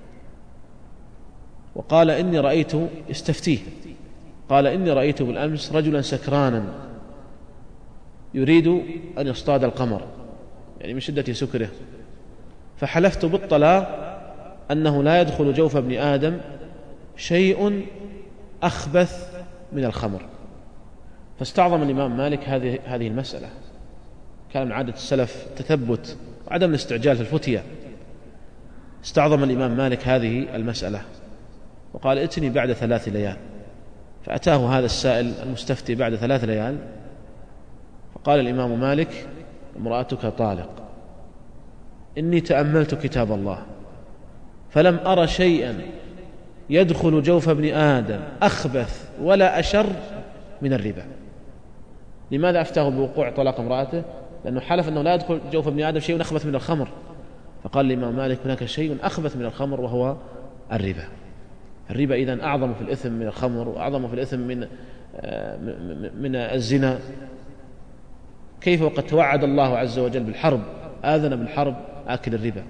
وقال: إني رأيت استفتيه قال إني رأيت بالأمس رجلا سكرانا يريد أن يصطاد القمر، يعني من شدة سكره، فحلفت بالطلاق أنه لا يدخل جوف ابن آدم شيء أخبث من الخمر. فاستعظم الإمام مالك هذه هذه المسألة. كان من عادة السلف التثبت وعدم الاستعجال في الفتية. استعظم الإمام مالك هذه المسألة وقال: ائتني بعد ثلاث ليال. فأتاه هذا السائل المستفتي بعد ثلاث ليال، فقال الإمام مالك: امرأتك طالق، إني تأملت كتاب الله فلم أرى شيئا يدخل جوف ابن آدم أخبث ولا أشر من الربا. لماذا أفتاه بوقوع طلاق امرأته؟ لأنه حلف أنه لا يدخل جوف ابن آدم شيء أخبث من الخمر. فقال الإمام مالك: هناك شيء أخبث من الخمر وهو الربا. الربا إذن أعظم في الإثم من الخمر وأعظم في الإثم من من الزنا. كيف وقد توعد الله عز وجل بالحرب، آذن بالحرب آكل الربا.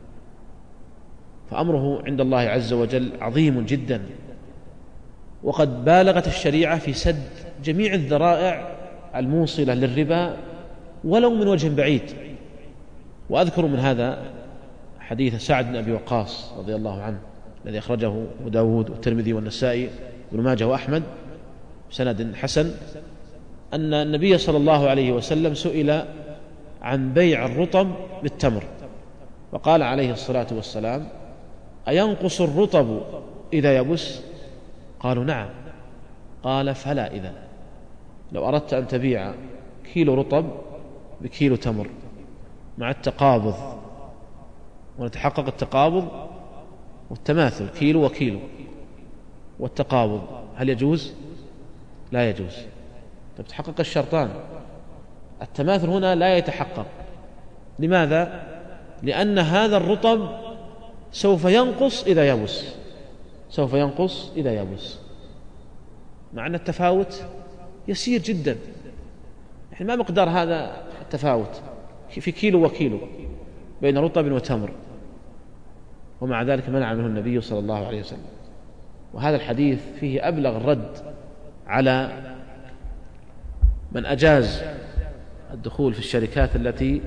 فأمره عند الله عز وجل عظيم جدا، وقد بالغت الشريعة في سد جميع الذرائع الموصلة للربا ولو من وجه بعيد. وأذكر من هذا حديث سعد بن أبي وقاص رضي الله عنه الذي أخرجه أبو داود والترمذي والنسائي وابن ماجه وأحمد بسند حسن، أن النبي صلى الله عليه وسلم سئل عن بيع الرطب بالتمر، وقال عليه الصلاة والسلام: أينقص الرطب إذا يبس؟ قالوا: نعم. قال: فلا إذن لو أردت أن تبيع كيلو رطب بكيلو تمر مع التقابض، ونتحقق التقابض والتماثل كيلو وكيلو والتقابض، هل يجوز؟ لا يجوز. طيب تحقق الشرطان، التماثل هنا لا يتحقق. لماذا؟ لأن هذا الرطب سوف ينقص إذا يبس، سوف ينقص إذا يبس، مع أن التفاوت يسير جدا. يعني ما مقدار هذا التفاوت في كيلو وكيلو بين رطب وتمر، ومع ذلك منع منه النبي صلى الله عليه وسلم. وهذا الحديث فيه أبلغ الرد على من أجاز الدخول في الشركات التي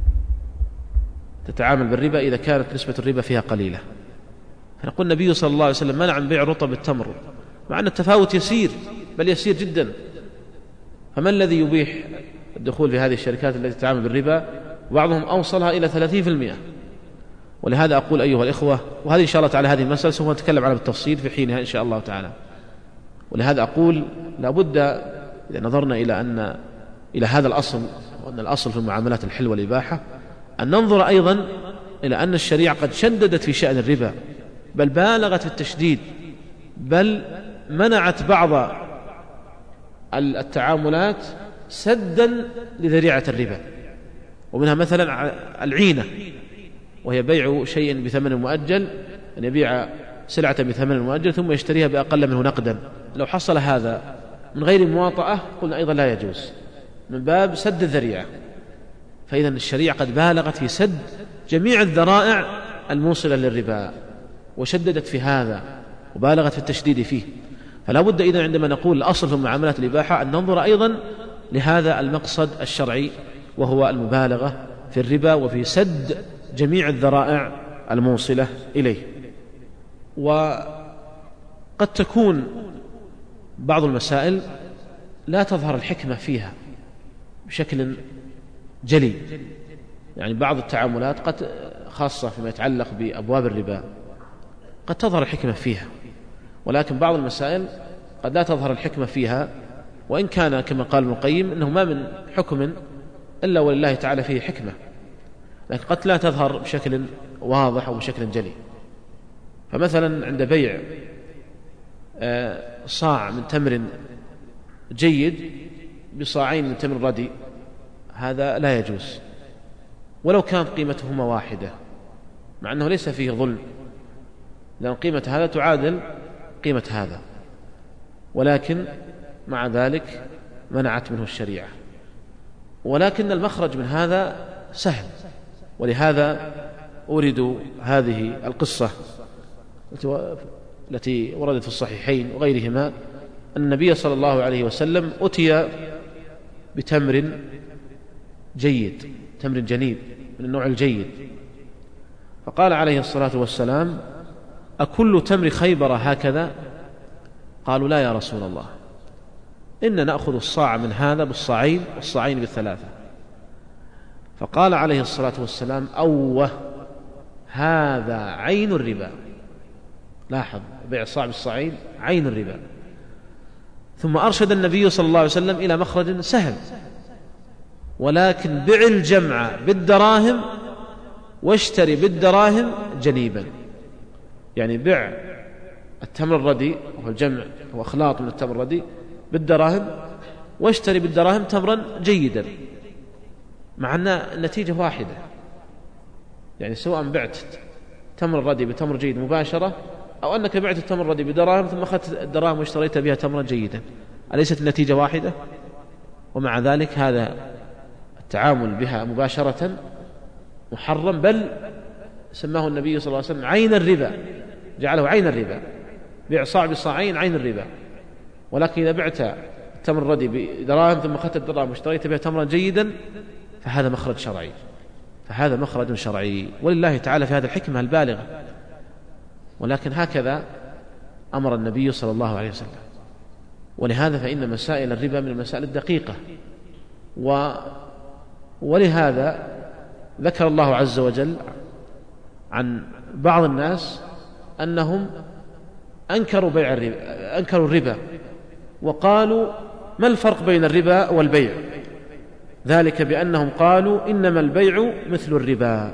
تتعامل بالربا إذا كانت نسبة الربا فيها قليلة. فنقول النبي صلى الله عليه وسلم منع من بيع رطب التمر، مع أن التفاوت يسير، بل يسير جدا. فما الذي يبيح الدخول في هذه الشركات التي تتعامل بالربا؟ بعضهم أوصلها إلى ثلاثين في المئة. ولهذا أقول أيها الإخوة، وهذه إن شاء الله تعالى هذه المسألة سوف نتكلم عنها بالتفصيل في حينها إن شاء الله تعالى. ولهذا أقول لابد إذا نظرنا إلى أن إلى هذا الأصل، وأن الأصل في المعاملات الحل والإباحة، أن ننظر أيضا إلى أن الشريعة قد شددت في شأن الربا، بل بالغت في التشديد، بل منعت بعض التعاملات سدا لذريعة الربا. ومنها مثلا العينة، وهي بيع شيء بثمن مؤجل، أن يبيع سلعة بثمن مؤجل ثم يشتريها بأقل منه نقدا. لو حصل هذا من غير مواطأة قلنا أيضا لا يجوز، من باب سد الذريعة. فإذا الشريعة قد بالغت في سد جميع الذرائع الموصلة للربا، وشددت في هذا وبالغت في التشديد فيه. فلا بد إذن عندما نقول الأصل في معاملات الإباحة أن ننظر أيضا لهذا المقصد الشرعي، وهو المبالغة في الربا وفي سد جميع الذرائع الموصلة إليه. وقد تكون بعض المسائل لا تظهر الحكمة فيها بشكل جلي، يعني بعض التعاملات قد خاصة فيما يتعلق بأبواب الربا قد تظهر الحكمة فيها، ولكن بعض المسائل قد لا تظهر الحكمة فيها، وإن كان كما قال ابن القيم إنه ما من حكم إلا ولله تعالى فيه حكمة، لكن قد لا تظهر بشكل واضح أو بشكل جلي. فمثلا عند بيع صاع من تمر جيد بصاعين من تمر ردي، هذا لا يجوز ولو كانت قيمتهما واحدة، مع أنه ليس فيه ظلم، لأن قيمة هذا تعادل قيمة هذا، ولكن مع ذلك منعت منه الشريعة. ولكن المخرج من هذا سهل، ولهذا أورد هذه القصة التي وردت في الصحيحين وغيرهما، أن النبي صلى الله عليه وسلم أتي بتمر جيد، تمر جنيب من النوع الجيد، فقال عليه الصلاة والسلام: أكل تمر خيبر هكذا؟ قالوا: لا يا رسول الله، إن نأخذ الصاع من هذا بالصاعين والصاعين بالثلاثة. فقال عليه الصلاة والسلام: أوه، هذا عين الربا. لاحظ، بيع الصاع بالصاعين عين الربا. ثم أرشد النبي صلى الله عليه وسلم إلى مخرج سهل: ولكن بع الجمع بالدراهم واشتري بالدراهم جنيبا. يعني بع التمر الردي وهو الجمع هو أخلاط من التمر الردي بالدراهم، واشتري بالدراهم تمرا جيدا، مع أن النتيجة واحدة. يعني سواء بعت تمر الردي بتمر جيد مباشرة، أو أنك بعت التمر الردي بدراهم ثم أخذت الدراهم واشتريت بها تمرا جيدا، أليست النتيجة واحدة؟ ومع ذلك هذا التعامل بها مباشرة محرم، بل سماه النبي صلى الله عليه وسلم عين الربا، جعله عين الربا، بيع صاع بصاعين عين الربا. ولكن إذا بعت التمر الردي بدراهم ثم أخذت الدراهم واشتريت بها تمرا جيدا فهذا مخرج شرعي، فهذا مخرج شرعي، ولله تعالى في هذا الحكمة البالغة. ولكن هكذا أمر النبي صلى الله عليه وسلم. ولهذا فإن مسائل الربا من المسائل الدقيقة، و ولهذا ذكر الله عز وجل عن بعض الناس أنهم أنكروا بيع الربا، أنكروا الربا وقالوا: ما الفرق بين الربا والبيع؟ ذلك بأنهم قالوا: إنما البيع مثل الربا،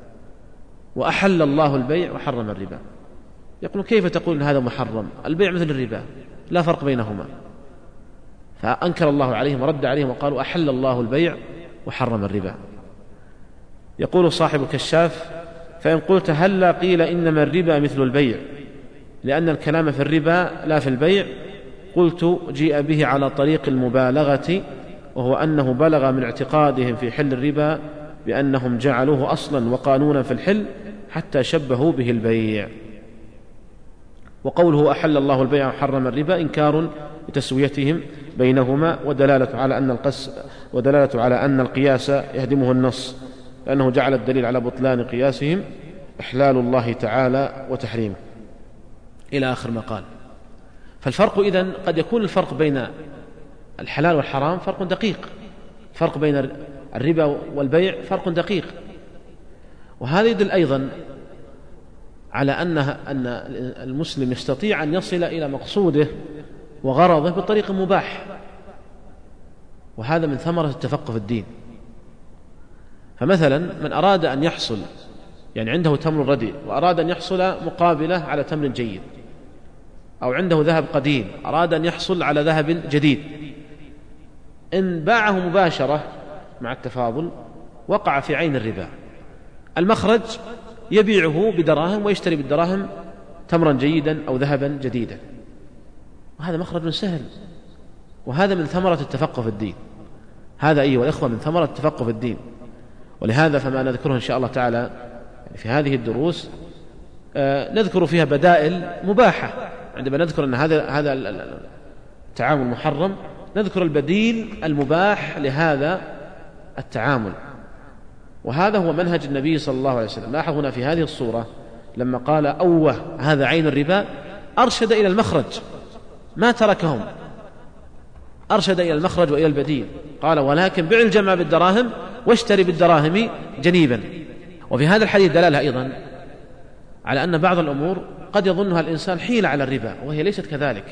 وأحل الله البيع وحرم الربا. يقولون: كيف تقول إن هذا محرم؟ البيع مثل الربا، لا فرق بينهما. فأنكر الله عليهم ورد عليهم وقالوا أحل الله البيع وحرم الربا. يقول صاحب الكشاف: فإن قلت هلا قيل إنما الربا مثل البيع لأن الكلام في الربا لا في البيع، قلت جيء به على طريق المبالغة، وهو أنه بلغ من اعتقادهم في حل الربا بأنهم جعلوه أصلا وقانونا في الحل حتى شبهوا به البيع. وقوله أحل الله البيع وحرم الربا إنكار لتسويتهم بينهما، ودلالة على أن القس ودلالة على أن القياس يهدمه النص، لأنه جعل الدليل على بطلان قياسهم إحلال الله تعالى وتحريمه، إلى آخر ما قال. فالفرق إذن قد يكون الفرق بين الحلال والحرام فرق دقيق، فرق بين الربا والبيع فرق دقيق. وهذا يدل أيضا على أنها أن المسلم يستطيع أن يصل إلى مقصوده وغرضه بطريق مباح، وهذا من ثمرة التفقه في الدين. فمثلا من أراد أن يحصل، يعني عنده تمر رديء وأراد أن يحصل مقابلة على تمر جيد، أو عنده ذهب قديم أراد أن يحصل على ذهب جديد، إن باعه مباشرة مع التفاضل وقع في عين الربا. المخرج يبيعه بدراهم ويشتري بالدراهم تمرا جيدا أو ذهبا جديدا، وهذا مخرج سهل، وهذا من ثمرة التفقه في الدين. هذا أيها الإخوة من ثمرة التفقه في الدين. ولهذا فما نذكره إن شاء الله تعالى في هذه الدروس آه نذكر فيها بدائل مباحة. عندما نذكر أن هذا هذا التعامل محرم نذكر البديل المباح لهذا التعامل، وهذا هو منهج النبي صلى الله عليه وسلم. لاحظ هنا في هذه الصورة لما قال أوه هذا عين الربا أرشد إلى المخرج، ما تركهم، أرشد إلى المخرج وإلى البديل. قال ولكن بع الجمع بالدراهم واشتري بالدراهم جنيبا. وفي هذا الحديث دلالة أيضا على أن بعض الأمور قد يظنها الإنسان حيلة على الربا وهي ليست كذلك.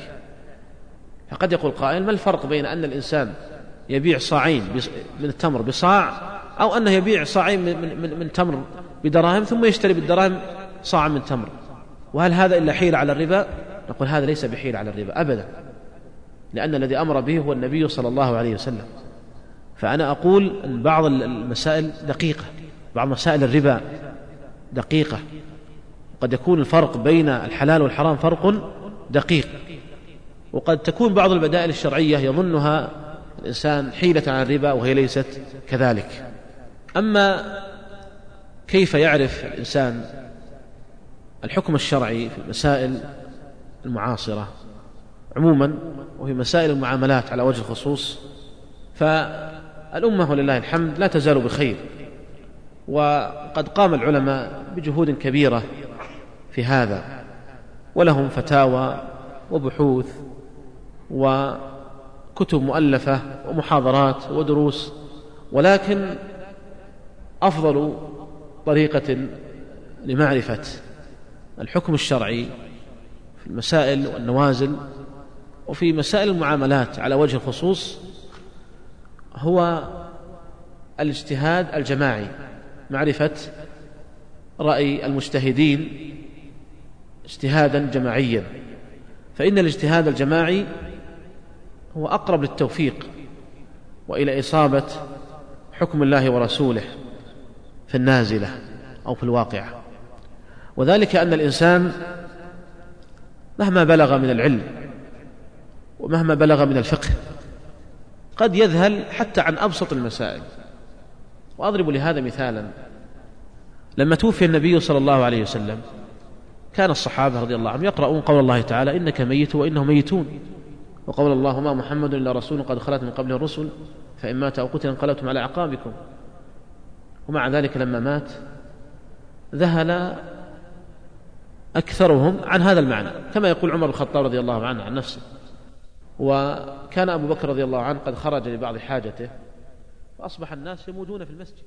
فقد يقول قائل: ما الفرق بين أن الإنسان يبيع صاعين من التمر بصاع، أو أنه يبيع صاعين من, من, من تمر بدراهم ثم يشتري بالدراهم صاع من تمر، وهل هذا إلا حيلة على الربا؟ نقول هذا ليس بحيلة على الربا أبدا، لأن الذي أمر به هو النبي صلى الله عليه وسلم. فأنا أقول أن بعض المسائل دقيقة، بعض مسائل الربا دقيقة، وقد يكون الفرق بين الحلال والحرام فرق دقيق، وقد تكون بعض البدائل الشرعية يظنها الإنسان حيلة عن الربا وهي ليست كذلك. أما كيف يعرف الإنسان الحكم الشرعي في المسائل المعاصرة عموما وفي مسائل المعاملات على وجه الخصوص، فالأمة ولله الحمد لا تزال بخير، وقد قام العلماء بجهود كبيرة في هذا، ولهم فتاوى وبحوث وكتب مؤلفة ومحاضرات ودروس. ولكن أفضل طريقة لمعرفة الحكم الشرعي في المسائل والنوازل وفي مسائل المعاملات على وجه الخصوص هو الاجتهاد الجماعي، معرفة رأي المجتهدين اجتهادا جماعيا، فإن الاجتهاد الجماعي هو أقرب للتوفيق وإلى إصابة حكم الله ورسوله في النازلة أو في الواقعة. وذلك أن الإنسان مهما بلغ من العلم ومهما بلغ من الفقه قد يذهل حتى عن أبسط المسائل. وأضرب لهذا مثالا: لما توفي النبي صلى الله عليه وسلم كان الصحابة رضي الله عنهم يقرؤون قول الله تعالى: إنك ميت وإنهم ميتون، وقول الله: ما محمد إلا رسول قد خلت من قبله الرسل فإن مات أو قتل انقلبتم على أعقابكم. ومع ذلك لما مات ذهل أكثرهم عن هذا المعنى، كما يقول عمر بن الخطاب رضي الله عنه عن نفسه. وكان أبو بكر رضي الله عنه قد خرج لبعض حاجته فأصبح الناس يموجون في المسجد.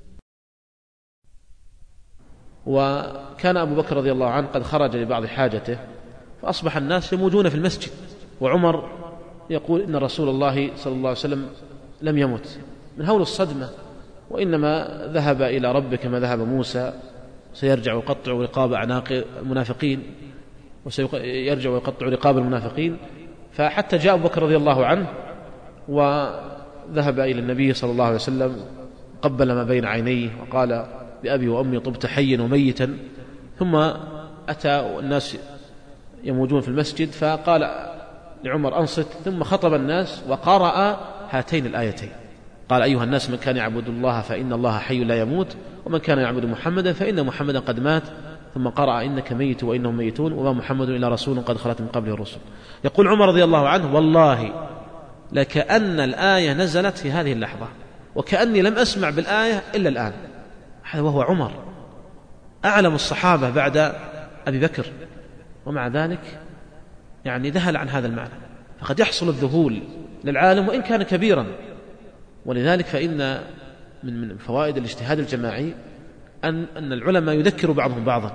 وكان أبو بكر رضي الله عنه قد خرج لبعض حاجته فأصبح الناس يموجون في المسجد، وعمر يقول: إن رسول الله صلى الله عليه وسلم لم يمت، من هول الصدمة، وإنما ذهب إلى ربه كما ذهب موسى، سيرجع ويقطع رقاب أعناق المنافقين، وسيرجع ويقطع رقاب المنافقين. فحتى جاء أبو بكر رضي الله عنه وذهب إلى النبي صلى الله عليه وسلم، قبل ما بين عينيه وقال بأبي وأمي طبت حيا وميتا. ثم أتى الناس يموجون في المسجد فقال لعمر أنصت، ثم خطب الناس وقرأ هاتين الآيتين، قال أيها الناس من كان يعبد الله فإن الله حي لا يموت، ومن كان يعبد محمدا فإن محمدا قد مات، ثم قرأ إنك ميت وإنهم ميتون وما محمد إلا رسول قد خلت من قبله الرسل. يقول عمر رضي الله عنه والله لكأن الآية نزلت في هذه اللحظة وكأني لم أسمع بالآية إلا الآن. هذا وهو عمر أعلم الصحابة بعد أبي بكر، ومع ذلك يعني ذهل عن هذا المعنى. فقد يحصل الذهول للعالم وإن كان كبيرا، ولذلك فإن من فوائد الاجتهاد الجماعي أن أن العلماء يذكر بعضهم بعضا،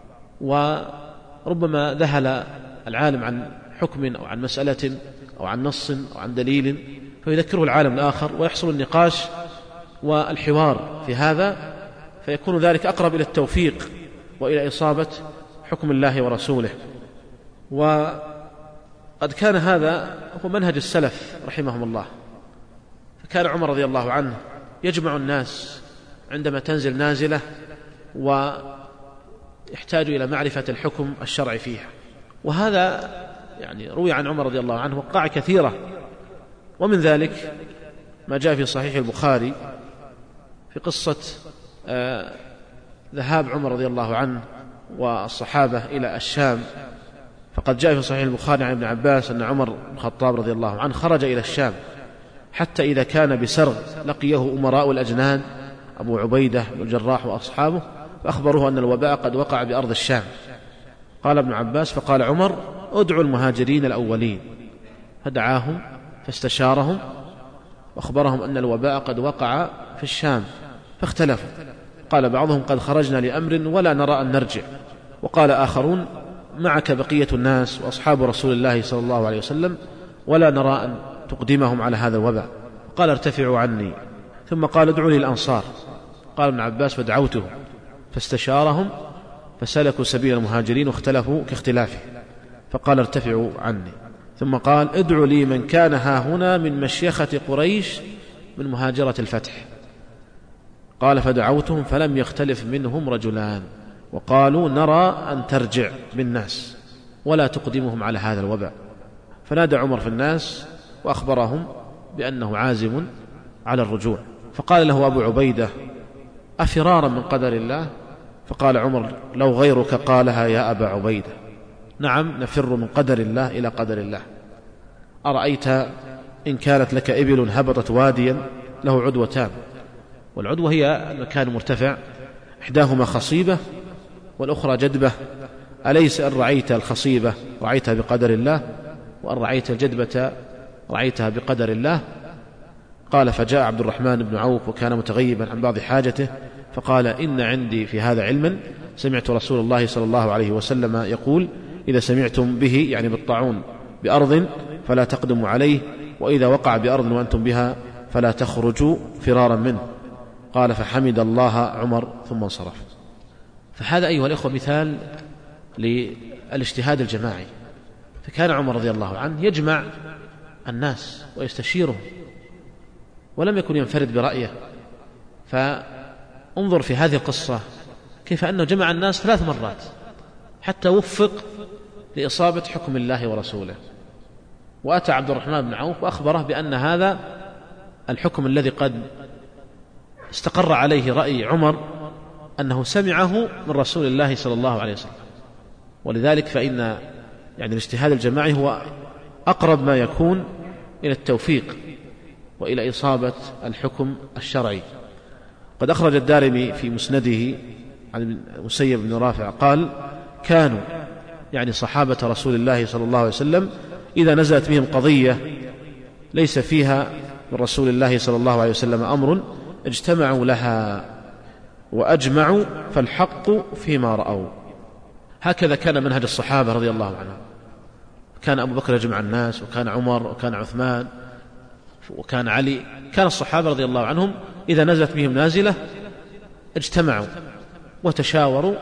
وربما ذهل العالم عن حكم أو عن مسألة أو عن نص أو عن دليل فيذكره العالم الآخر، ويحصل النقاش والحوار في هذا، فيكون ذلك أقرب إلى التوفيق وإلى إصابة حكم الله ورسوله. وقد كان هذا هو منهج السلف رحمهم الله. فكان عمر رضي الله عنه يجمع الناس عندما تنزل نازلة ويحتاج إلى معرفة الحكم الشرعي فيها، وهذا يعني روي عن عمر رضي الله عنه وقع كثيرة. ومن ذلك ما جاء في صحيح البخاري في قصة آه ذهاب عمر رضي الله عنه والصحابة إلى الشام. فقد جاء في صحيح البخاري عن ابن عباس أن عمر بن الخطاب رضي الله عنه خرج إلى الشام حتى إذا كان بسرغ لقيه أمراء الأجناد أبو عبيدة بن الجراح وأصحابه، فأخبروه أن الوباء قد وقع بأرض الشام. قال ابن عباس فقال عمر ادعوا المهاجرين الأولين، فدعاهم فاستشارهم وأخبرهم أن الوباء قد وقع في الشام، فاختلفوا. قال بعضهم قد خرجنا لأمر ولا نرى أن نرجع، وقال آخرون معك بقية الناس وأصحاب رسول الله صلى الله عليه وسلم ولا نرى أن تقدمهم على هذا الوباء. قال ارتفعوا عني. ثم قال ادعوا لي الأنصار. قال ابن عباس فدعوتهم فاستشارهم فسلكوا سبيل المهاجرين واختلفوا كاختلافه، فقال ارتفعوا عني. ثم قال ادعوا لي من كان ها هنا من مشيخة قريش من مهاجرة الفتح. قال فدعوتهم فلم يختلف منهم رجلان، وقالوا نرى أن ترجع بالناس ولا تقدمهم على هذا الوباء. فنادى عمر في الناس وأخبرهم بأنه عازم على الرجوع. فقال له أبو عبيدة أفرارا من قدر الله؟ فقال عمر لو غيرك قالها يا أبا عبيدة نعم نفر من قدر الله إلى قدر الله. أرأيت إن كانت لك إبل هبطت واديا له عدوتان، والعدوة هي المكان المرتفع، إحداهما خصيبة والأخرى جدبة، أليس أن رعيت الخصيبة رعيتها بقدر الله، وأن رعيت الجدبة رعيتها بقدر الله؟ قال فجاء عبد الرحمن بن عوف وكان متغيبا عن بعض حاجته، فقال إن عندي في هذا علما، سمعت رسول الله صلى الله عليه وسلم يقول إذا سمعتم به يعني بالطاعون بأرض فلا تقدموا عليه، وإذا وقع بأرض وأنتم بها فلا تخرجوا فرارا منه. قال فحمد الله عمر ثم انصرف. فهذا أيها الإخوة مثال للاجتهاد الجماعي. فكان عمر رضي الله عنه يجمع الناس ويستشيرهم، ولم يكن ينفرد برأيه. فانظر في هذه القصة كيف أنه جمع الناس ثلاث مرات حتى وفق لإصابة حكم الله ورسوله. وأتى عبد الرحمن بن عوف وأخبره بأن هذا الحكم الذي قد استقر عليه رأي عمر أنه سمعه من رسول الله صلى الله عليه وسلم. ولذلك فإن يعني الاجتهاد الجماعي هو أقرب ما يكون إلى التوفيق وإلى إصابة الحكم الشرعي. قد أخرج الدارمي في مسنده عن المسيب بن رافع قال كانوا يعني صحابة رسول الله صلى الله عليه وسلم إذا نزلت بهم قضية ليس فيها من رسول الله صلى الله عليه وسلم أمر اجتمعوا لها وأجمعوا فالحق فيما رأوا. هكذا كان منهج الصحابة رضي الله عنهم. كان أبو بكر يجمع الناس، وكان عمر، وكان عثمان، وكان علي. كان الصحابة رضي الله عنهم إذا نزلت بهم نازلة اجتمعوا وتشاوروا،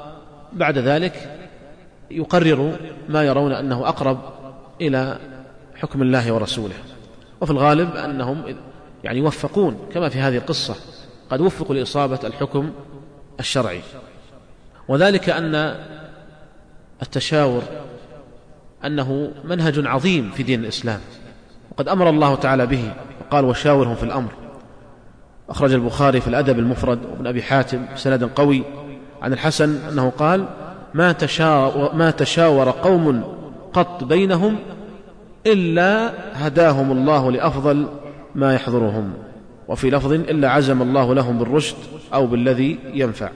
وبعد ذلك يقرروا ما يرون أنه أقرب إلى حكم الله ورسوله. وفي الغالب أنهم يعني يوفقون كما في هذه القصة، قد وفقوا لإصابة الحكم الشرعي. وذلك أن التشاور أنه منهج عظيم في دين الإسلام، وقد أمر الله تعالى به وقال وشاورهم في الأمر. أخرج البخاري في الأدب المفرد وابن أبي حاتم بسند قوي عن الحسن أنه قال ما تشاور, ما تشاور قوم قط بينهم إلا هداهم الله لأفضل ما يحضرهم، وفي لفظ إلا عزم الله لهم بالرشد أو بالذي ينفع.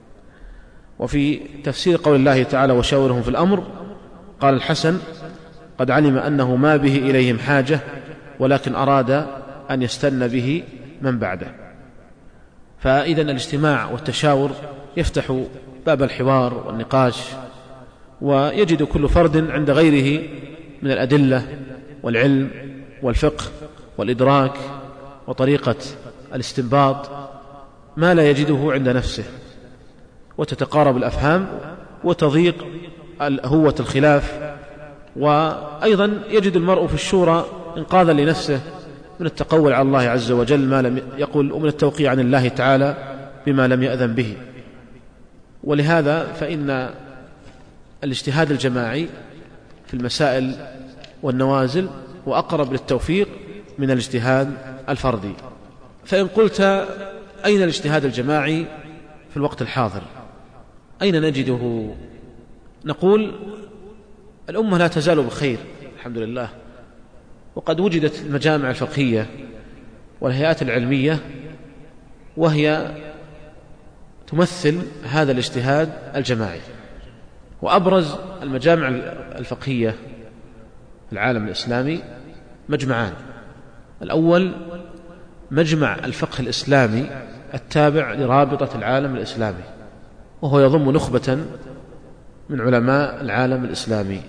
وفي تفسير قول الله تعالى وشاورهم في الأمر قال الحسن قد علم أنه ما به إليهم حاجة ولكن أراد أن يستن به من بعده. فإذا الاجتماع والتشاور يفتح باب الحوار والنقاش، ويجد كل فرد عند غيره من الأدلة والعلم والفقه والإدراك وطريقة الاستنباط ما لا يجده عند نفسه، وتتقارب الأفهام وتضيق هوة الخلاف. وأيضا يجد المرء في الشورى إنقاذا لنفسه من التقول على الله عز وجل ما لم يقل، ومن التوقيع عن الله تعالى بما لم يأذن به. ولهذا فإن الاجتهاد الجماعي في المسائل والنوازل وأقرب للتوفيق من الاجتهاد الفردي. فإن قلت أين الاجتهاد الجماعي في الوقت الحاضر؟ أين نجده؟ نقول الأمة لا تزال بخير الحمد لله، وقد وجدت المجامع الفقهية والهيئات العلمية وهي تمثل هذا الاجتهاد الجماعي. وأبرز المجامع الفقهية في العالم الإسلامي مجمعان: الأول مجمع الفقه الإسلامي التابع لرابطة العالم الإسلامي، وهو يضم نخبة من علماء العالم الإسلامي،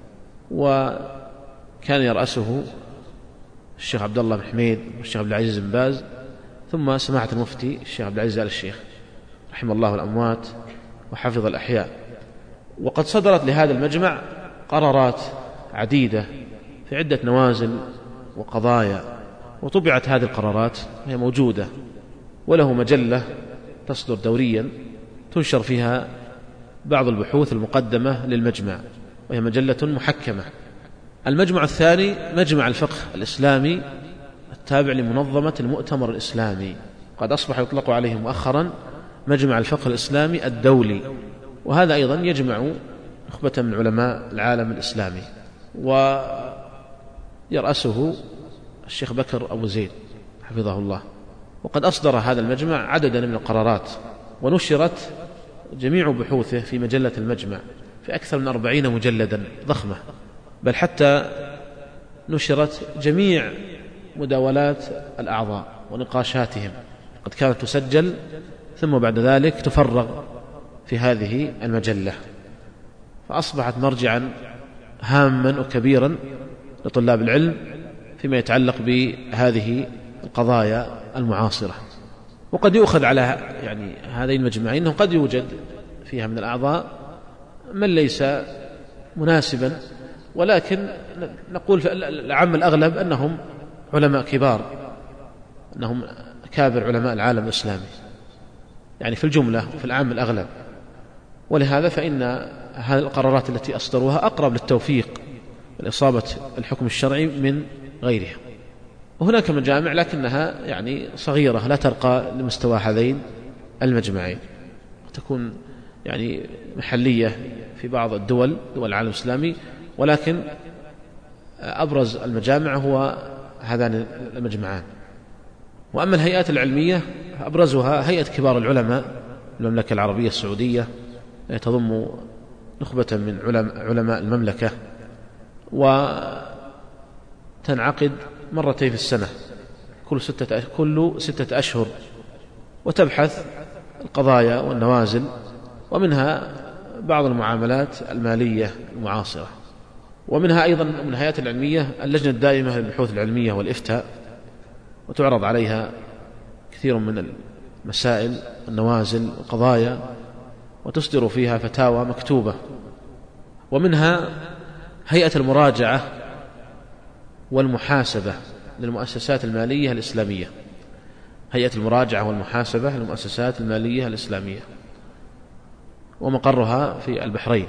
وكان يرأسه الشيخ عبد الله بن حميد والشيخ عبد العزيز بن باز، ثم سماحة المفتي الشيخ عبد العزيز آل الشيخ رحمه الله الأموات وحفظ الأحياء. وقد صدرت لهذا المجمع قرارات عديدة في عدة نوازل وقضايا، وطبعت هذه القرارات وهي موجودة، وله مجلة تصدر دوريا تنشر فيها بعض البحوث المقدمة للمجمع، وهي مجلة محكمة. المجمع الثاني مجمع الفقه الإسلامي التابع لمنظمة المؤتمر الإسلامي، قد أصبح يطلق عليه مؤخرا مجمع الفقه الإسلامي الدولي، وهذا أيضا يجمع نخبة من علماء العالم الإسلامي، ويرأسه الشيخ بكر أبو زيد حفظه الله. وقد أصدر هذا المجمع عددا من القرارات، ونشرت جميع بحوثه في مجلة المجمع في أكثر من أربعين مجلدا ضخمة، بل حتى نشرت جميع مداولات الأعضاء ونقاشاتهم، قد كانت تسجل ثم بعد ذلك تفرغ في هذه المجلة، فأصبحت مرجعا هاما وكبيرا لطلاب العلم فيما يتعلق بهذه القضايا المعاصرة. وقد يؤخذ على يعني هذين المجمعين أنه قد يوجد فيها من الأعضاء من ليس مناسبا، ولكن نقول في العام الأغلب أنهم علماء كبار، أنهم كابر علماء العالم الإسلامي يعني في الجملة وفي العام الأغلب. ولهذا فإن هذه القرارات التي أصدروها أقرب للتوفيق لإصابة الحكم الشرعي من غيرها. وهناك مجامع لكنها يعني صغيرة لا ترقى لمستوى هذين المجمعين، وتكون يعني محلية في بعض الدول دول العالم الإسلامي، ولكن أبرز المجامع هو هذان المجمعان. وأما الهيئات العلمية أبرزها هيئة كبار العلماء المملكة العربية السعودية، تضم نخبة من علماء المملكة، وتنعقد مرتين في السنة كل ستة, كل ستة أشهر، وتبحث القضايا والنوازل، ومنها بعض المعاملات المالية المعاصرة. ومنها أيضا من الهيئات العلمية اللجنة الدائمة للبحوث العلمية والإفتاء، وتعرض عليها كثير من المسائل النوازل والقضايا، وتصدر فيها فتاوى مكتوبة. ومنها هيئة المراجعة والمحاسبة للمؤسسات المالية الإسلامية، هيئة المراجعة والمحاسبة للمؤسسات المالية الإسلامية، ومقرها في البحرين.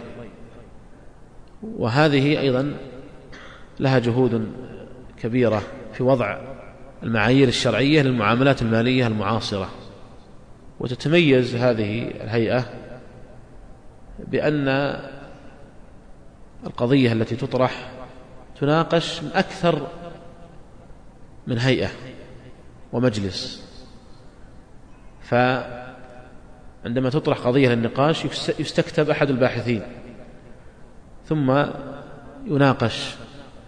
وهذه أيضا لها جهود كبيرة في وضع المعايير الشرعية للمعاملات المالية المعاصرة. وتتميز هذه الهيئة بأن القضية التي تطرح تناقش من أكثر من هيئة ومجلس، فعندما تطرح قضية للنقاش يستكتب أحد الباحثين ثم يناقش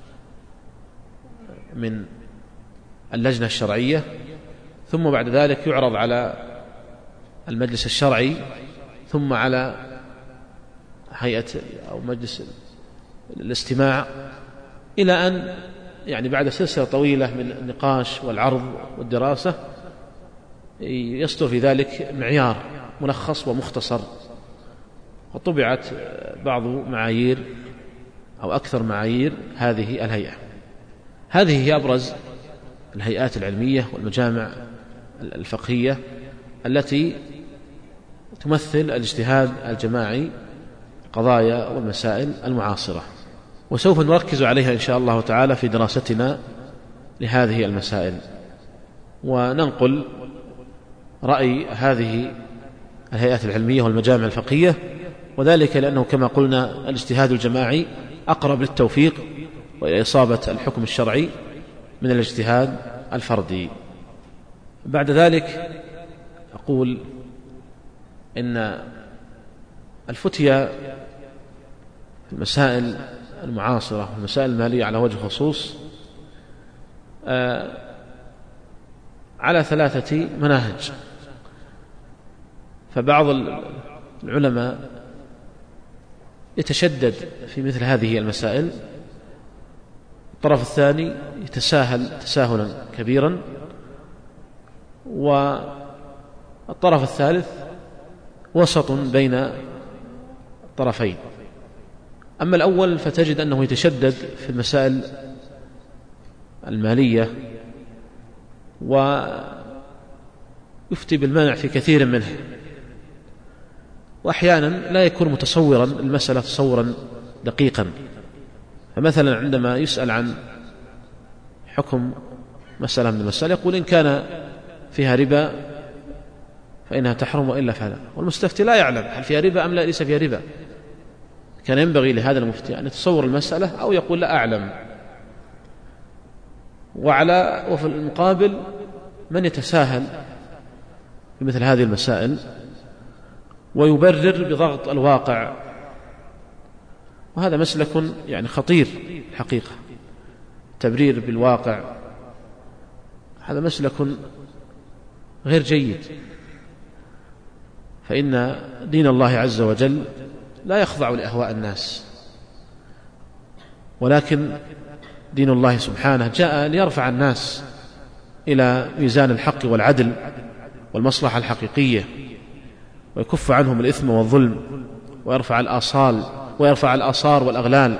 من اللجنة الشرعية، ثم بعد ذلك يعرض على المجلس الشرعي، ثم على هيئة أو مجلس الاستماع، إلى أن يعني بعد سلسلة طويلة من النقاش والعرض والدراسة يصدر في ذلك معيار ملخص ومختصر، وطبعت بعض معايير أو أكثر معايير هذه الهيئة. هذه هي أبرز الهيئات العلمية والمجامع الفقهية التي تمثل الاجتهاد الجماعي قضايا والمسائل المعاصرة، وسوف نركز عليها إن شاء الله تعالى في دراستنا لهذه المسائل، وننقل رأي هذه الهيئات العلمية والمجامع الفقهية، وذلك لأنه كما قلنا الاجتهاد الجماعي أقرب للتوفيق وإصابة الحكم الشرعي من الاجتهاد الفردي. بعد ذلك أقول إن الفتية في المسائل المعاصرة والمسائل المالية على وجه خصوص على ثلاثة مناهج. فبعض العلماء يتشدد في مثل هذه المسائل، الطرف الثاني يتساهل تساهلا كبيرا، والطرف الثالث وسط بين الطرفين. أما الأول فتجد أنه يتشدد في المسائل المالية ويفتي بالمانع في كثير منها، وأحيانا لا يكون متصورا المسألة تصورا دقيقا. فمثلا عندما يسأل عن حكم مسألة من المسائل يقول إن كان فيها ربا فإنها تحرم وإلا فلا، والمستفتي لا يعلم هل فيها ربا أم لا ليس فيها ربا. كان ينبغي لهذا المفتي أن يتصور المسألة أو يقول لا أعلم. وعلى وفي المقابل من يتساهل بمثل هذه المسائل ويبرر بضغط الواقع، وهذا مسلك يعني خطير حقيقة. تبرير بالواقع هذا مسلك غير جيد، فإن دين الله عز وجل لا يخضع لأهواء الناس، ولكن دين الله سبحانه جاء ليرفع الناس إلى ميزان الحق والعدل والمصلحة الحقيقية، ويكف عنهم الإثم والظلم، ويرفع الآصال ويرفع الآصار والأغلال.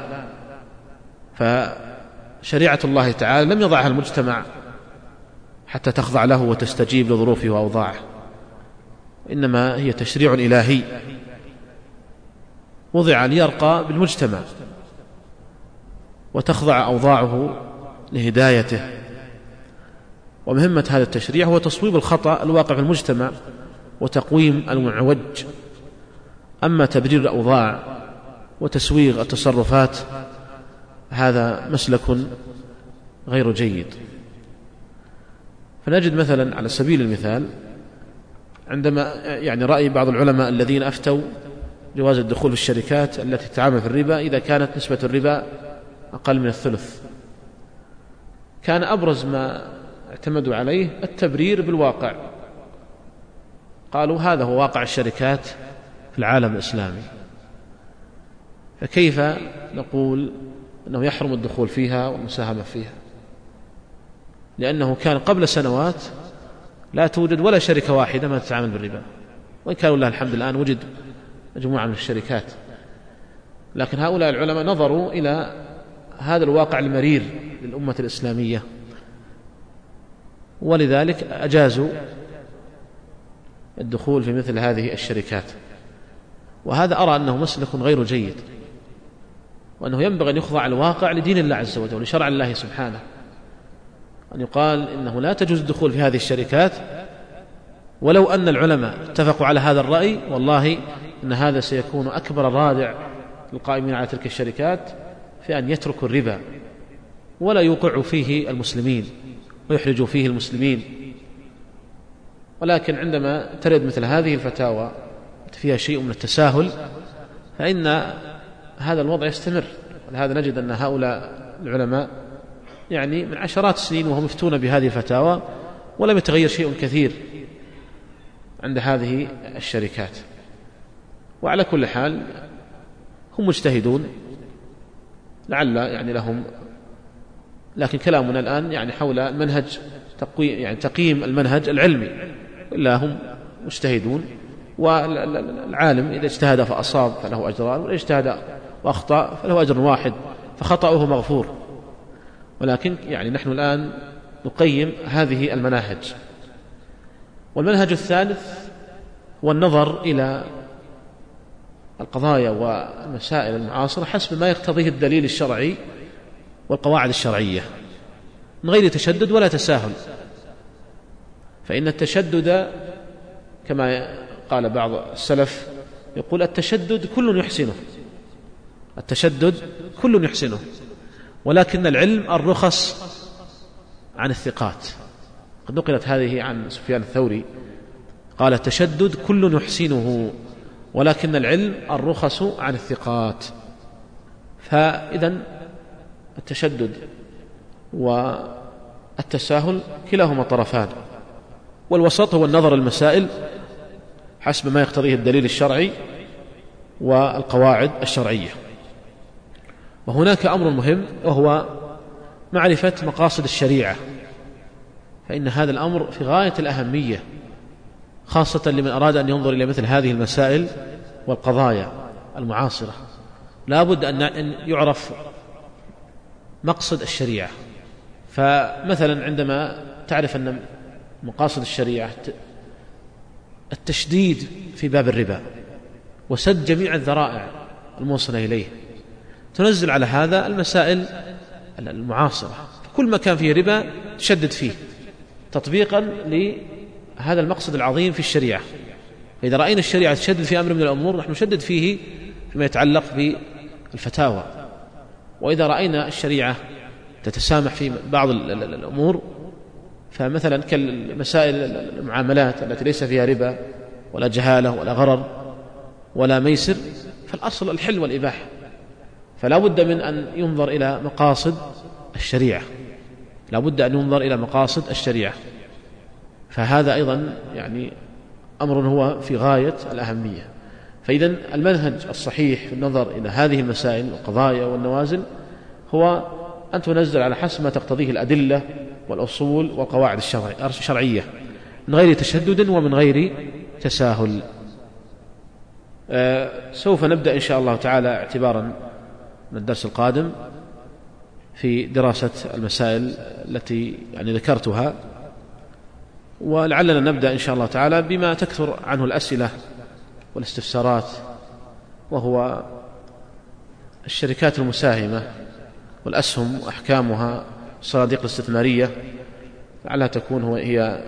فشريعة الله تعالى لم يضعها المجتمع حتى تخضع له وتستجيب لظروفه وأوضاعه، إنما هي تشريع إلهي وضع ليرقى بالمجتمع وتخضع أوضاعه لهدايته. ومهمة هذا التشريع هو تصويب الخطأ الواقع في المجتمع وتقويم المعوج. أما تبرير الأوضاع وتسويغ التصرفات هذا مسلك غير جيد. فنجد مثلا على سبيل المثال عندما يعني رأي بعض العلماء الذين أفتوا جواز الدخول في الشركات التي تتعامل في الربا إذا كانت نسبة الربا أقل من الثلث، كان أبرز ما اعتمدوا عليه التبرير بالواقع. قالوا هذا هو واقع الشركات في العالم الإسلامي، فكيف نقول أنه يحرم الدخول فيها والمساهمة فيها؟ لأنه كان قبل سنوات لا توجد ولا شركة واحدة ما تتعامل بالربا، وإن كان الله الحمد الآن وجد مجموعة من الشركات، لكن هؤلاء العلماء نظروا إلى هذا الواقع المرير للأمة الإسلامية، ولذلك أجازوا الدخول في مثل هذه الشركات. وهذا أرى أنه مسلك غير جيد، وأنه ينبغي أن يخضع الواقع لدين الله عز وجل ولشرع الله سبحانه، أن يقال إنه لا تجوز الدخول في هذه الشركات، ولو أن العلماء اتفقوا على هذا الرأي والله إن هذا سيكون أكبر رادع للقائمين على تلك الشركات في أن يتركوا الربا ولا يوقعوا فيه المسلمين ويحرجوا فيه المسلمين. ولكن عندما ترد مثل هذه الفتاوى فيها شيء من التساهل فإن هذا الوضع يستمر. ولهذا نجد أن هؤلاء العلماء يعني من عشرات السنين وهم يفتون بهذه الفتاوى ولم يتغير شيء كثير عند هذه الشركات. وعلى كل حال هم مجتهدون لعل يعني لهم، لكن كلامنا الآن يعني حول المنهج تقويم يعني تقييم المنهج العلمي، إلا هم مجتهدون، والعالم إذا اجتهد فأصاب فله أجران، وإذا اجتهد وأخطأ فله أجر واحد فخطأه مغفور. ولكن يعني نحن الآن نقيم هذه المناهج. والمنهج الثالث هو النظر إلى القضايا والمسائل المعاصرة حسب ما يقتضيه الدليل الشرعي والقواعد الشرعية من غير تشدد ولا تساهل. فإن التشدد كما قال بعض السلف يقول التشدد كل يحسنه، التشدد كل يحسنه، ولكن العلم الرخص عن الثقات. قد نقلت هذه عن سفيان الثوري قال التشدد كل يحسنه ولكن العلم الرخص عن الثقات. فإذا التشدد والتساهل كلاهما طرفان، والوسط هو النظر المسائل حسب ما يقتضيه الدليل الشرعي والقواعد الشرعية. وهناك أمر مهم وهو معرفة مقاصد الشريعة، فإن هذا الأمر في غاية الأهمية خاصة لمن أراد أن ينظر إلى مثل هذه المسائل والقضايا المعاصرة. لا بد أن يعرف مقصد الشريعة. فمثلا عندما تعرف أن مقاصد الشريعة التشديد في باب الربا وسد جميع الذرائع الموصلة إليه، تنزل على هذا المسائل المعاصرة، كل ما كان فيه ربا تشدد فيه تطبيقا لهذا المقصد العظيم في الشريعة. فإذا رأينا الشريعة تشدد في أمر من الأمور نحن نشدد فيه فيما يتعلق بالفتاوى، وإذا رأينا الشريعة تتسامح في بعض الأمور فمثلا كالمسائل المعاملات التي ليس فيها ربا ولا جهالة ولا غرر ولا ميسر فالأصل الحل والإباحة. فلا بد من أن ينظر إلى مقاصد الشريعة، لا بد أن ينظر إلى مقاصد الشريعة. فهذا أيضا يعني أمر هو في غاية الأهمية. فإذا المنهج الصحيح في النظر إلى هذه المسائل والقضايا والنوازل هو أن تنزل على حسب ما تقتضيه الأدلة والأصول والقواعد الشرعية من غير تشدد ومن غير تساهل. آه سوف نبدأ إن شاء الله تعالى اعتبارا من الدرس القادم في دراسة المسائل التي يعني ذكرتها، ولعلنا نبدأ إن شاء الله تعالى بما تكثر عنه الأسئلة والاستفسارات، وهو الشركات المساهمة والأسهم وأحكامها، الصناديق الاستثمارية، لعلها تكون هي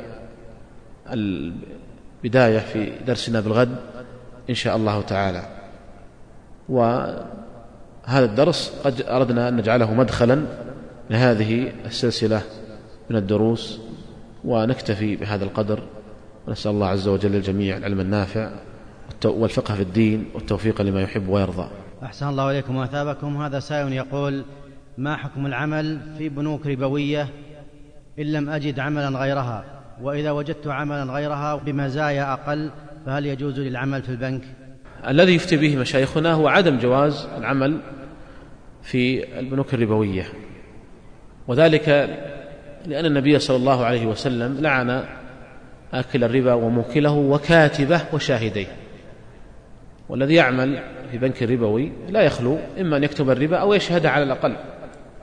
البداية في درسنا بالغد إن شاء الله تعالى. وهذا الدرس قد أردنا أن نجعله مدخلا لهذه السلسلة من الدروس، ونكتفي بهذا القدر، ونسأل الله عز وجل الجميع العلم النافع والفقه في الدين والتوفيق لما يحب ويرضى. أحسن الله إليكم وأثابكم. هذا سائل يقول: ما حكم العمل في بنوك ربوية إن لم أجد عملا غيرها، وإذا وجدت عملا غيرها بمزايا أقل فهل يجوز للعمل في البنك؟ الذي يفتي به مشايخنا هو عدم جواز العمل في البنوك الربوية، وذلك لأن النبي صلى الله عليه وسلم لعن آكل الربا وموكله وكاتبه وشاهديه. والذي يعمل في بنك ربوي لا يخلو إما أن يكتب الربا أو يشهد على الأقل،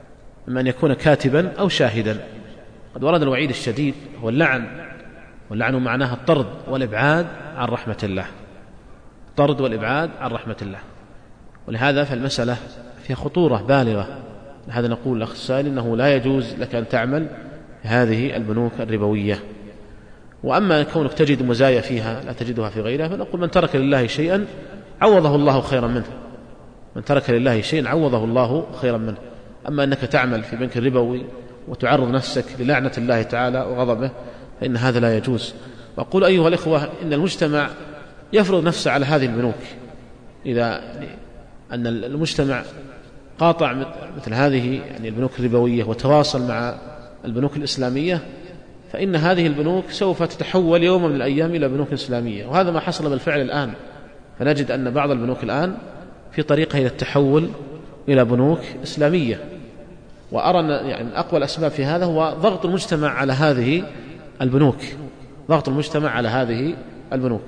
إما أن يكون كاتبا أو شاهدا. قد ورد الوعيد الشديد هو اللعن، واللعن معناها الطرد والإبعاد عن رحمة الله، الطرد والإبعاد عن رحمة الله. ولهذا فالمسألة فيها خطورة بالغة. لهذا نقول الأخ السائل إنه لا يجوز لك أن تعمل هذه البنوك الربوية. وأما كونك تجد مزايا فيها لا تجدها في غيرها، فنقول من ترك لله شيئا عوضه الله خيرا منه، من ترك لله شيئا عوضه الله خيرا منه. أما أنك تعمل في بنك ربوي وتعرض نفسك للعنة الله تعالى وغضبه فإن هذا لا يجوز. وأقول أيها الإخوة إن المجتمع يفرض نفسه على هذه البنوك. إذا أن المجتمع قاطع مثل هذه يعني البنوك الربوية وتواصل مع البنوك الإسلامية، فإن هذه البنوك سوف تتحول يوم من الأيام إلى بنوك إسلامية. وهذا ما حصل بالفعل الآن، فنجد أن بعض البنوك الآن في طريقها إلى التحول إلى بنوك إسلامية. وأرى أن يعني أقوى الأسباب في هذا هو ضغط المجتمع على هذه البنوك، ضغط المجتمع على هذه البنوك.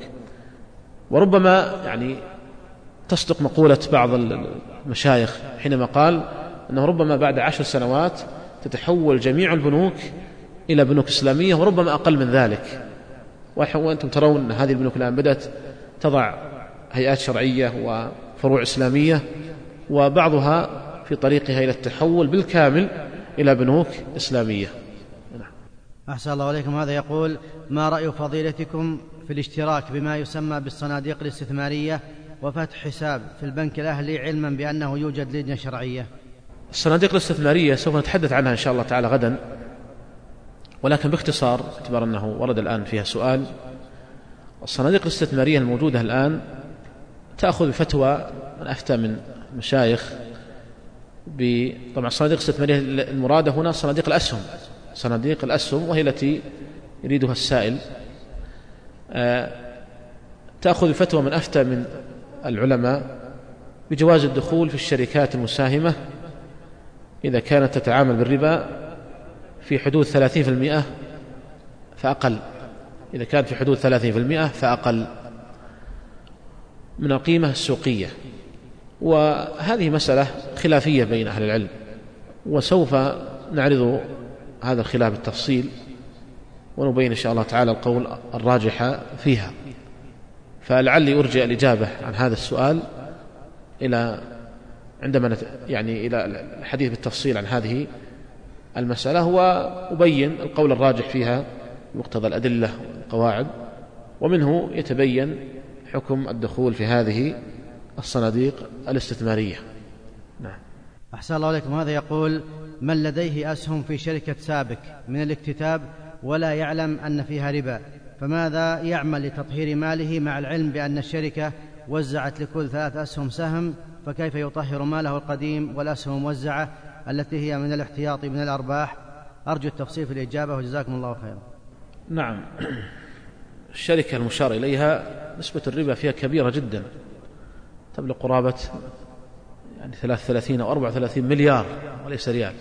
وربما يعني تصدق مقولة بعض المشايخ حينما قال أنه ربما بعد عشر سنوات تتحول جميع البنوك إلى بنوك إسلامية، وربما أقل من ذلك. وأنتم ترون أن هذه البنوك الآن بدأت تضع هيئات شرعية وفروع إسلامية، وبعضها في طريقها إلى التحول بالكامل إلى بنوك إسلامية. أحسن الله عليكم. هذا يقول: ما رأي فضيلتكم في الاشتراك بما يسمى بالصناديق الاستثمارية وفتح حساب في البنك الأهلي علما بأنه يوجد لجنة شرعية؟ الصناديق الاستثمارية سوف نتحدث عنها إن شاء الله تعالى غدا، ولكن باختصار باعتبار أنه ورد الآن فيها سؤال. الصناديق الاستثمارية الموجودة الآن تأخذ بفتوى من أفتى من مشايخ. طبعا الصناديق الاستثمارية المرادة هنا صناديق الأسهم، صناديق الأسهم وهي التي يريدها السائل. تأخذ بفتوى من أفتى من العلماء بجواز الدخول في الشركات المساهمة إذا كانت تتعامل بالربا في حدود ثلاثين في المئة فأقل، إذا كانت في حدود ثلاثين في المئة فأقل من القيمة السوقية. وهذه مسألة خلافية بين أهل العلم، وسوف نعرض هذا الخلاف بالتفصيل ونبين إن شاء الله تعالى القول الراجح فيها. فلعلي أرجع الإجابة عن هذا السؤال إلى عندما نت... يعني إلى الحديث بالتفصيل عن هذه المسألة، وأبين القول الراجح فيها بمقتضى الأدلة والقواعد، ومنه يتبين حكم الدخول في هذه الصناديق الاستثمارية. نعم. أحسن الله عليكم. هذا يقول: من لديه أسهم في شركة سابك من الاكتتاب ولا يعلم أن فيها ربا، فماذا يعمل لتطهير ماله مع العلم بأن الشركة وزعت لكل ثلاث أسهم سهم؟ فكيف يطهر ماله القديم والأسهم الموزعة التي هي من الاحتياط من الأرباح؟ أرجو التفصيل في الإجابة وجزاكم الله خيرا. نعم. الشركة المشار إليها نسبة الربا فيها كبيرة جدا، تبلغ قرابة يعني ثلاث ثلاثين أو أربع ثلاثين مليار وليس ريال.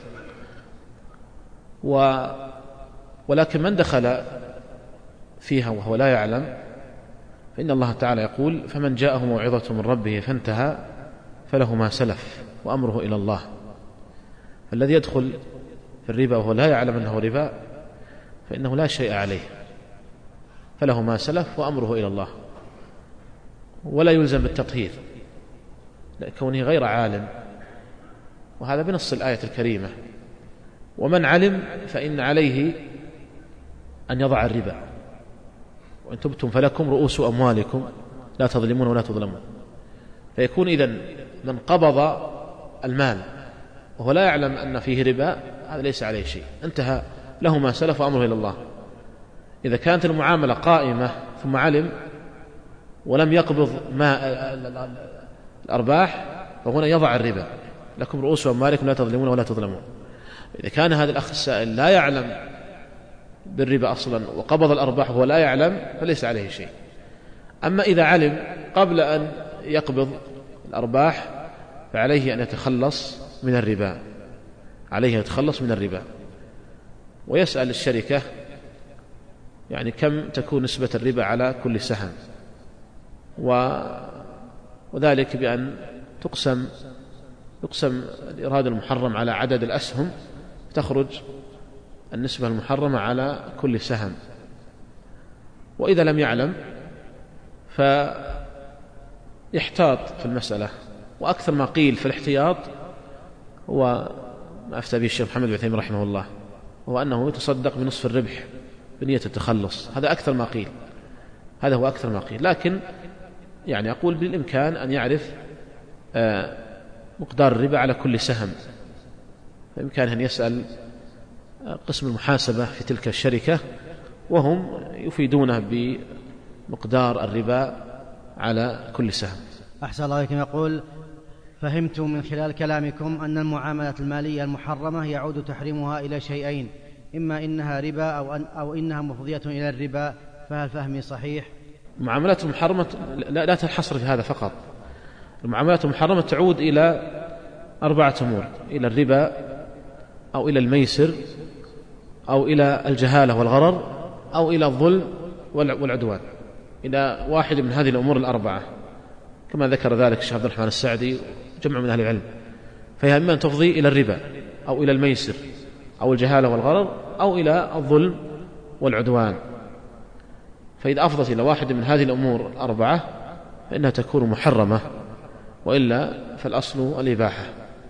و ولكن من دخل فيها وهو لا يعلم فإن الله تعالى يقول: فمن جاءه موعظة من ربه فانتهى فله ما سلف وأمره إلى الله. الذي يدخل في الربا وهو لا يعلم أنه ربا فإنه لا شيء عليه، فله ما سلف وأمره إلى الله، ولا يلزم بالتطهير لكونه غير عالم، وهذا بنص الآية الكريمة: ومن علم فإن عليه أن يضع الربا وإن تبتم فلكم رؤوس أموالكم لا تظلمون ولا تظلمون. فيكون إذن من قبض المال وهو لا يعلم أن فيه ربا هذا ليس عليه شيء، انتهى، له ما سلف وأمره إلى الله. إذا كانت المعاملة قائمة ثم علم ولم يقبض ما الأرباح فهنا يضع الربا، لكم رؤوس أموالكم لا تظلمون ولا تظلمون. إذا كان هذا الأخ السائل لا يعلم بالربا أصلا وقبض الأرباح وهو لا يعلم فليس عليه شيء. أما إذا علم قبل أن يقبض الأرباح فعليه أن يتخلص من الربا، عليه يتخلص من الربا، ويسأل الشركة يعني كم تكون نسبة الربا على كل سهم، و... وذلك بأن تقسم يقسم الإيراد المحرم على عدد الأسهم، تخرج النسبة المحرمة على كل سهم. وإذا لم يعلم فيحتاط في المسألة، وأكثر ما قيل في الاحتياط هو ما أفتى به الشيخ محمد بن عثيمين رحمه الله، هو أنه يتصدق بنصف الربح بنية التخلص. هذا أكثر ما قيل، هذا هو أكثر ما قيل. لكن يعني أقول بالإمكان أن يعرف مقدار الربا على كل سهم، بإمكانه أن يسأل قسم المحاسبة في تلك الشركة وهم يفيدونه بمقدار الربا على كل سهم. أحسن الله إليكم. يقول: فهمت من خلال كلامكم أن المعاملات المالية المحرمة يعود تحريمها إلى شيئين، إما إنها ربا أو, أن أو إنها مفضية إلى الربا، فهل فهمي صحيح؟ المعاملات المحرمة لا, لا تنحصر في هذا فقط. المعاملات المحرمة تعود إلى أربعة أمور: إلى الربا أو إلى الميسر أو إلى الجهالة والغرر أو إلى الظلم والعدوان، إلى واحد من هذه الأمور الأربعة كما ذكر ذلك الشيخ عبد الرحمن السعدي جمع من أهل العلم. فهي إما أن تفضي إلى الربا أو إلى الميسر أو الجهالة والغرر أو إلى الظلم والعدوان. فإذا أفضت إلى واحد من هذه الأمور الأربعة فإنها تكون محرمة، وإلا فالأصل الإباحة.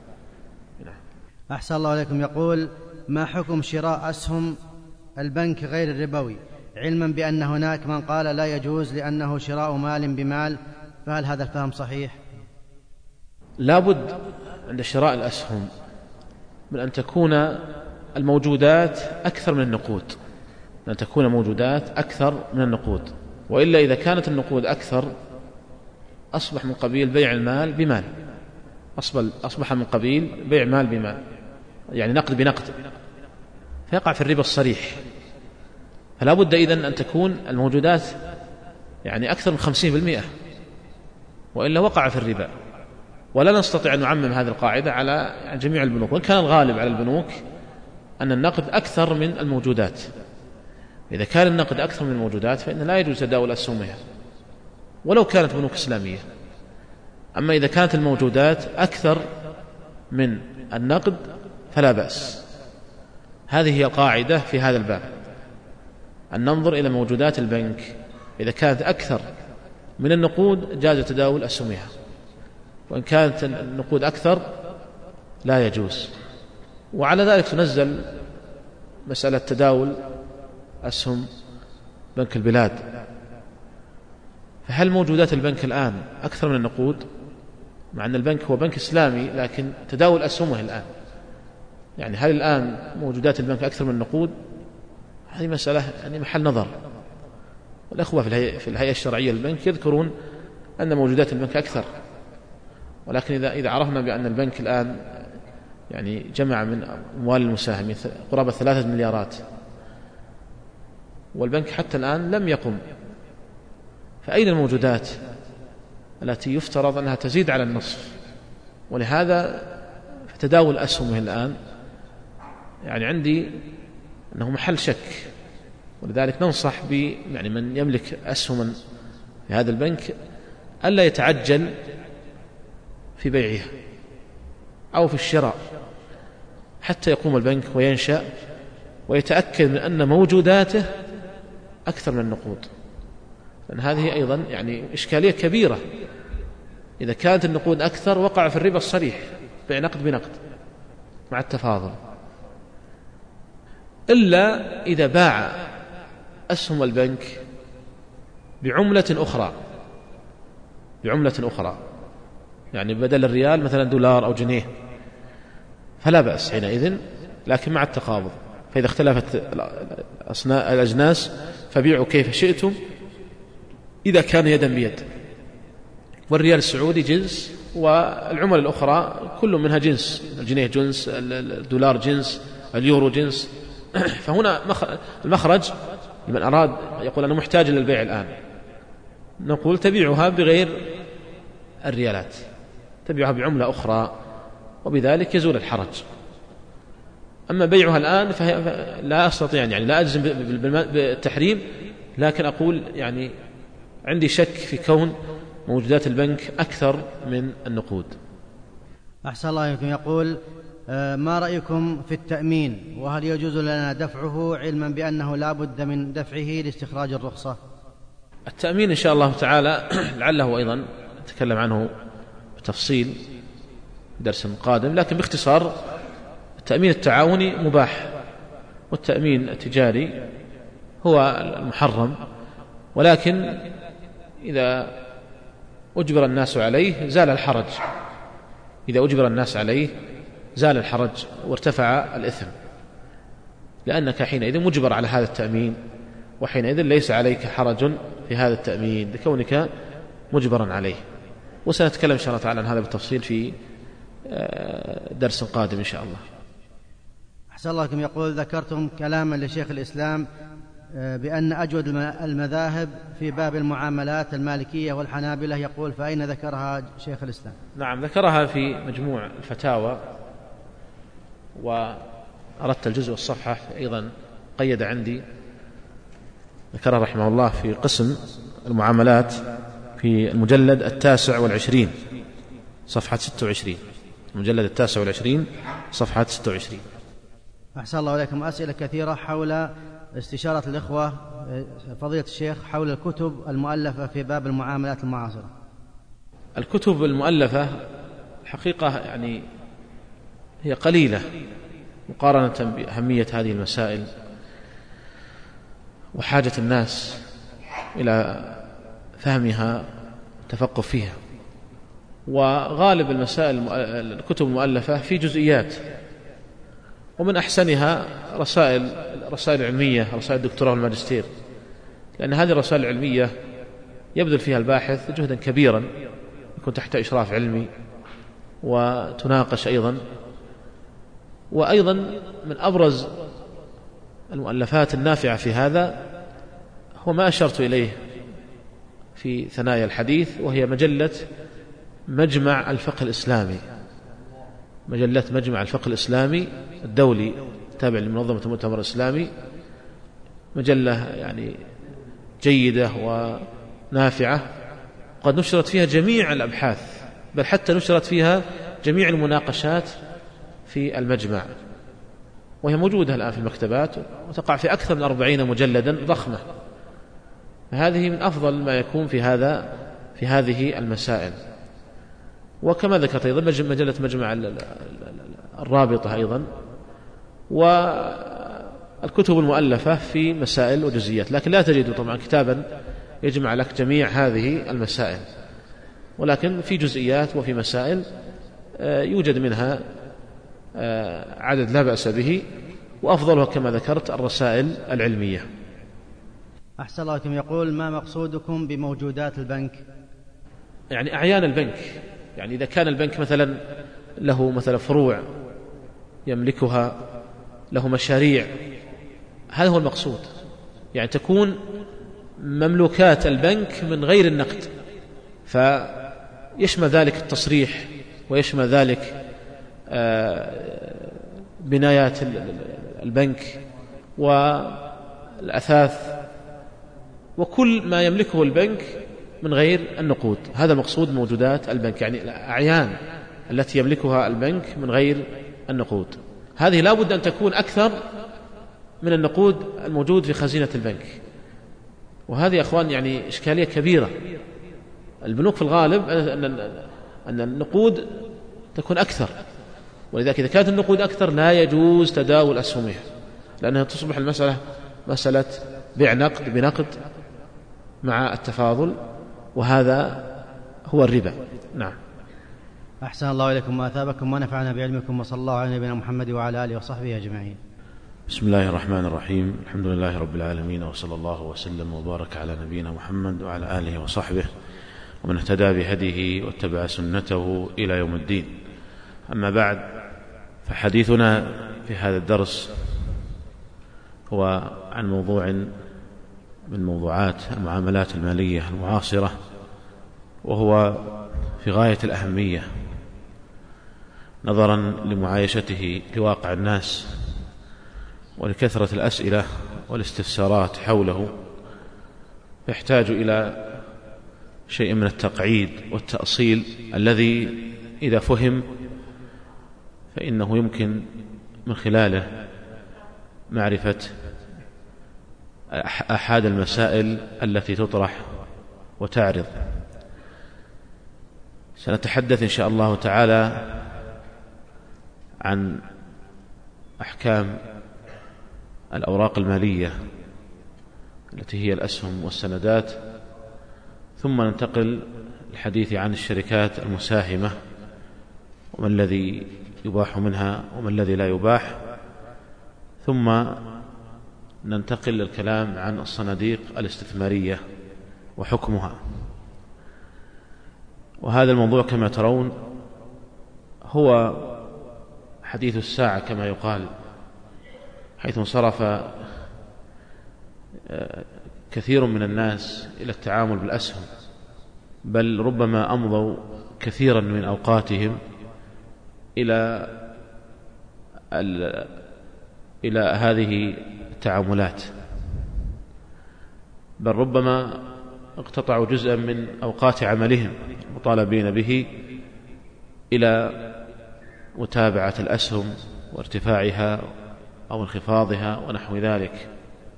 أحسن الله عليكم. يقول: ما حكم شراء أسهم البنك غير الربوي، علما بأن هناك من قال لا يجوز لأنه شراء مال بمال، فهل هذا الفهم صحيح؟ لا بد عند شراء الأسهم من أن تكون الموجودات أكثر من النقود، أن تكون موجودات أكثر من النقود، وإلا إذا كانت النقود أكثر أصبح من قبيل بيع المال بمال، أصبح من قبيل بيع مال بمال، يعني نقد بنقد، فيقع في الربا الصريح. فلا بد إذن أن تكون الموجودات يعني أكثر من خمسين بالمئة، وإلا وقع في الربا. ولا نستطيع أن نعمم هذه القاعدة على جميع البنوك، وإن كان الغالب على البنوك أن النقد أكثر من الموجودات. إذا كان النقد أكثر من الموجودات فإن لا يجوز تداول أسهمها ولو كانت بنوك إسلامية. أما إذا كانت الموجودات أكثر من النقد فلا بأس. هذه هي القاعدة في هذا الباب، أن ننظر إلى موجودات البنك، إذا كانت أكثر من النقود جاز تداول أسهمها، وإن كانت النقود أكثر لا يجوز. وعلى ذلك تنزل مسألة تداول أسهم بنك البلاد. فهل موجودات البنك الآن أكثر من النقود؟ مع أن البنك هو بنك إسلامي، لكن تداول أسهمه الآن، يعني هل الآن موجودات البنك أكثر من النقود؟ هذه مسألة يعني محل نظر. والأخوة في الهيئة, في الهيئة الشرعية للبنك يذكرون أن موجودات البنك أكثر، ولكن إذا إذا عرفنا بأن البنك الآن يعني جمع من أموال المساهمين قرابة ثلاثة مليارات، والبنك حتى الآن لم يقم، فأين الموجودات التي يفترض أنها تزيد على النصف؟ ولهذا فتداول أسهمه الآن يعني عندي أنه محل شك. ولذلك ننصح ب يعني من يملك أسهما في هذا البنك ألا يتعجل في بيعها أو في الشراء حتى يقوم البنك وينشأ ويتأكد من أن موجوداته أكثر من النقود، لأن هذه أيضا يعني إشكالية كبيرة. إذا كانت النقود أكثر وقع في الربا الصريح، بيع نقد بنقد مع التفاضل، إلا إذا باع أسهم البنك بعملة أخرى بعملة أخرى يعني بدل الريال مثلا دولار أو جنيه، فلا بأس حينئذ، لكن مع التقابض. فإذا اختلفت الأجناس فبيعوا كيف شئتم إذا كان يدا بيد. والريال السعودي جنس والعمل الأخرى كل منها جنس، الجنيه جنس، الدولار جنس، اليورو جنس. فهنا المخرج لمن أراد يقول أنا محتاج للبيع الآن، نقول تبيعها بغير الريالات، تبيعها بعملة أخرى، وبذلك يزول الحرج. أما بيعها الآن فلا أستطيع يعني لا أجزم بالتحريم، لكن أقول يعني عندي شك في كون موجودات البنك أكثر من النقود. أحسن الله إليكم. يقول ما رأيكم في التأمين، وهل يجوز لنا دفعه علما بأنه لا بد من دفعه لاستخراج الرخصة؟ التأمين إن شاء الله تعالى لعله أيضا نتكلم عنه بتفصيل درس قادم، لكن باختصار التأمين التعاوني مباح، والتأمين التجاري هو المحرم، ولكن إذا أجبر الناس عليه زال الحرج، إذا أجبر الناس عليه زال الحرج وارتفع الإثم، لأنك حينئذ مجبر على هذا التأمين، وحينئذ ليس عليك حرج في هذا التأمين لكونك مجبرا عليه. وسنتكلم إن شاء الله تعالى عن هذا بالتفصيل في درس قادم إن شاء الله. أحسن الله لكم. يقول ذكرتم كلاما لشيخ الإسلام بأن أجود المذاهب في باب المعاملات المالكية والحنابلة، يقول فأين ذكرها شيخ الإسلام؟ نعم، ذكرها في مجموع الفتاوى، وأردت الجزء والصفحة أيضا قيد عندي، ذكرها رحمه الله في قسم المعاملات في المجلد التاسع والعشرين صفحة ستة وعشرين، المجلد التاسع والعشرين صفحة ستة وعشرين. أحسن الله عليكم. أسئلة كثيرة حول استشارة الإخوة فضيلة الشيخ حول الكتب المؤلفة في باب المعاملات المعاصرة. الكتب المؤلفة حقيقة يعني هي قليلة مقارنة بأهمية هذه المسائل وحاجة الناس إلى فهمها والتفقه فيها، وغالب المسائل الكتب المؤلفة في جزئيات، ومن أحسنها رسائل رسائل علمية، رسائل الدكتوراه والماجستير، لأن هذه الرسائل العلمية يبذل فيها الباحث جهدا كبيرا، يكون تحت إشراف علمي وتناقش أيضا. وأيضا من أبرز المؤلفات النافعة في هذا هو ما أشرت إليه في ثنايا الحديث، وهي مجلة مجمع الفقه الإسلامي، مجلة مجمع الفقه الإسلامي الدولي تابع لمنظمة المؤتمر الإسلامي، مجلة يعني جيدة ونافعة، قد نشرت فيها جميع الأبحاث، بل حتى نشرت فيها جميع المناقشات في المجمع، وهي موجودة الآن في المكتبات وتقع في أكثر من أربعين مجلدا ضخمة. هذه من أفضل ما يكون في هذا في هذه المسائل. وكما ذكرت أيضا مجلة مجمع الرابطة أيضا، والكتب المؤلفة في مسائل وجزئيات، لكن لا تجد طبعا كتابا يجمع لك جميع هذه المسائل، ولكن في جزئيات وفي مسائل يوجد منها عدد لا بأس به، وأفضلها كما ذكرت الرسائل العلمية. أحسن الله لكم. يقول ما مقصودكم بموجودات البنك؟ يعني أعيان البنك، يعني إذا كان البنك مثلا له مثلا فروع يملكها، له مشاريع، هذا هو المقصود، يعني تكون مملوكات البنك من غير النقد، فيشمل ذلك التصريح، ويشمل ذلك بنايات البنك والأثاث وكل ما يملكه البنك من غير النقود. هذا مقصود موجودات البنك، يعني الأعيان التي يملكها البنك من غير النقود، هذه لا بد أن تكون أكثر من النقود الموجود في خزينة البنك. وهذه يا أخوان يعني إشكالية كبيرة. البنوك في الغالب أن النقود تكون أكثر، ولذلك إذا كانت النقود أكثر لا يجوز تداول أسهمها، لأنها تصبح المسألة مسألة بيع نقد بنقد مع التفاضل، وهذا هو الربا. نعم. أحسن الله إليكم وأثابكم ونفعنا بعلمكم، وصلى الله على نبينا محمد وعلى آله وصحبه أجمعين. بسم الله الرحمن الرحيم، الحمد لله رب العالمين، وصلى الله وسلم وبارك على نبينا محمد وعلى آله وصحبه ومن اهتدى بهديه واتبع سنته إلى يوم الدين. أما بعد، فحديثنا في هذا الدرس هو عن موضوع من موضوعات المعاملات المالية المعاصرة، وهو في غاية الأهمية نظرا لمعايشته لواقع الناس ولكثرة الأسئلة والاستفسارات حوله، يحتاج إلى شيء من التقعيد والتأصيل الذي إذا فهم فإنه يمكن من خلاله معرفة أحد المسائل التي تطرح وتعرض. سنتحدث إن شاء الله تعالى عن أحكام الأوراق المالية التي هي الأسهم والسندات، ثم ننتقل للحديث عن الشركات المساهمة وما الذي يباح منها وما الذي لا يباح، ثم ننتقل للكلام عن الصناديق الاستثمارية وحكمها. وهذا الموضوع كما ترون هو حديث الساعة كما يقال، حيث انصرف كثير من الناس إلى التعامل بالأسهم، بل ربما أمضوا كثيرا من أوقاتهم إلى إلى هذه التعاملات، بل ربما اقتطعوا جزءا من أوقات عملهم مطالبين به إلى متابعة الأسهم وارتفاعها أو انخفاضها ونحو ذلك.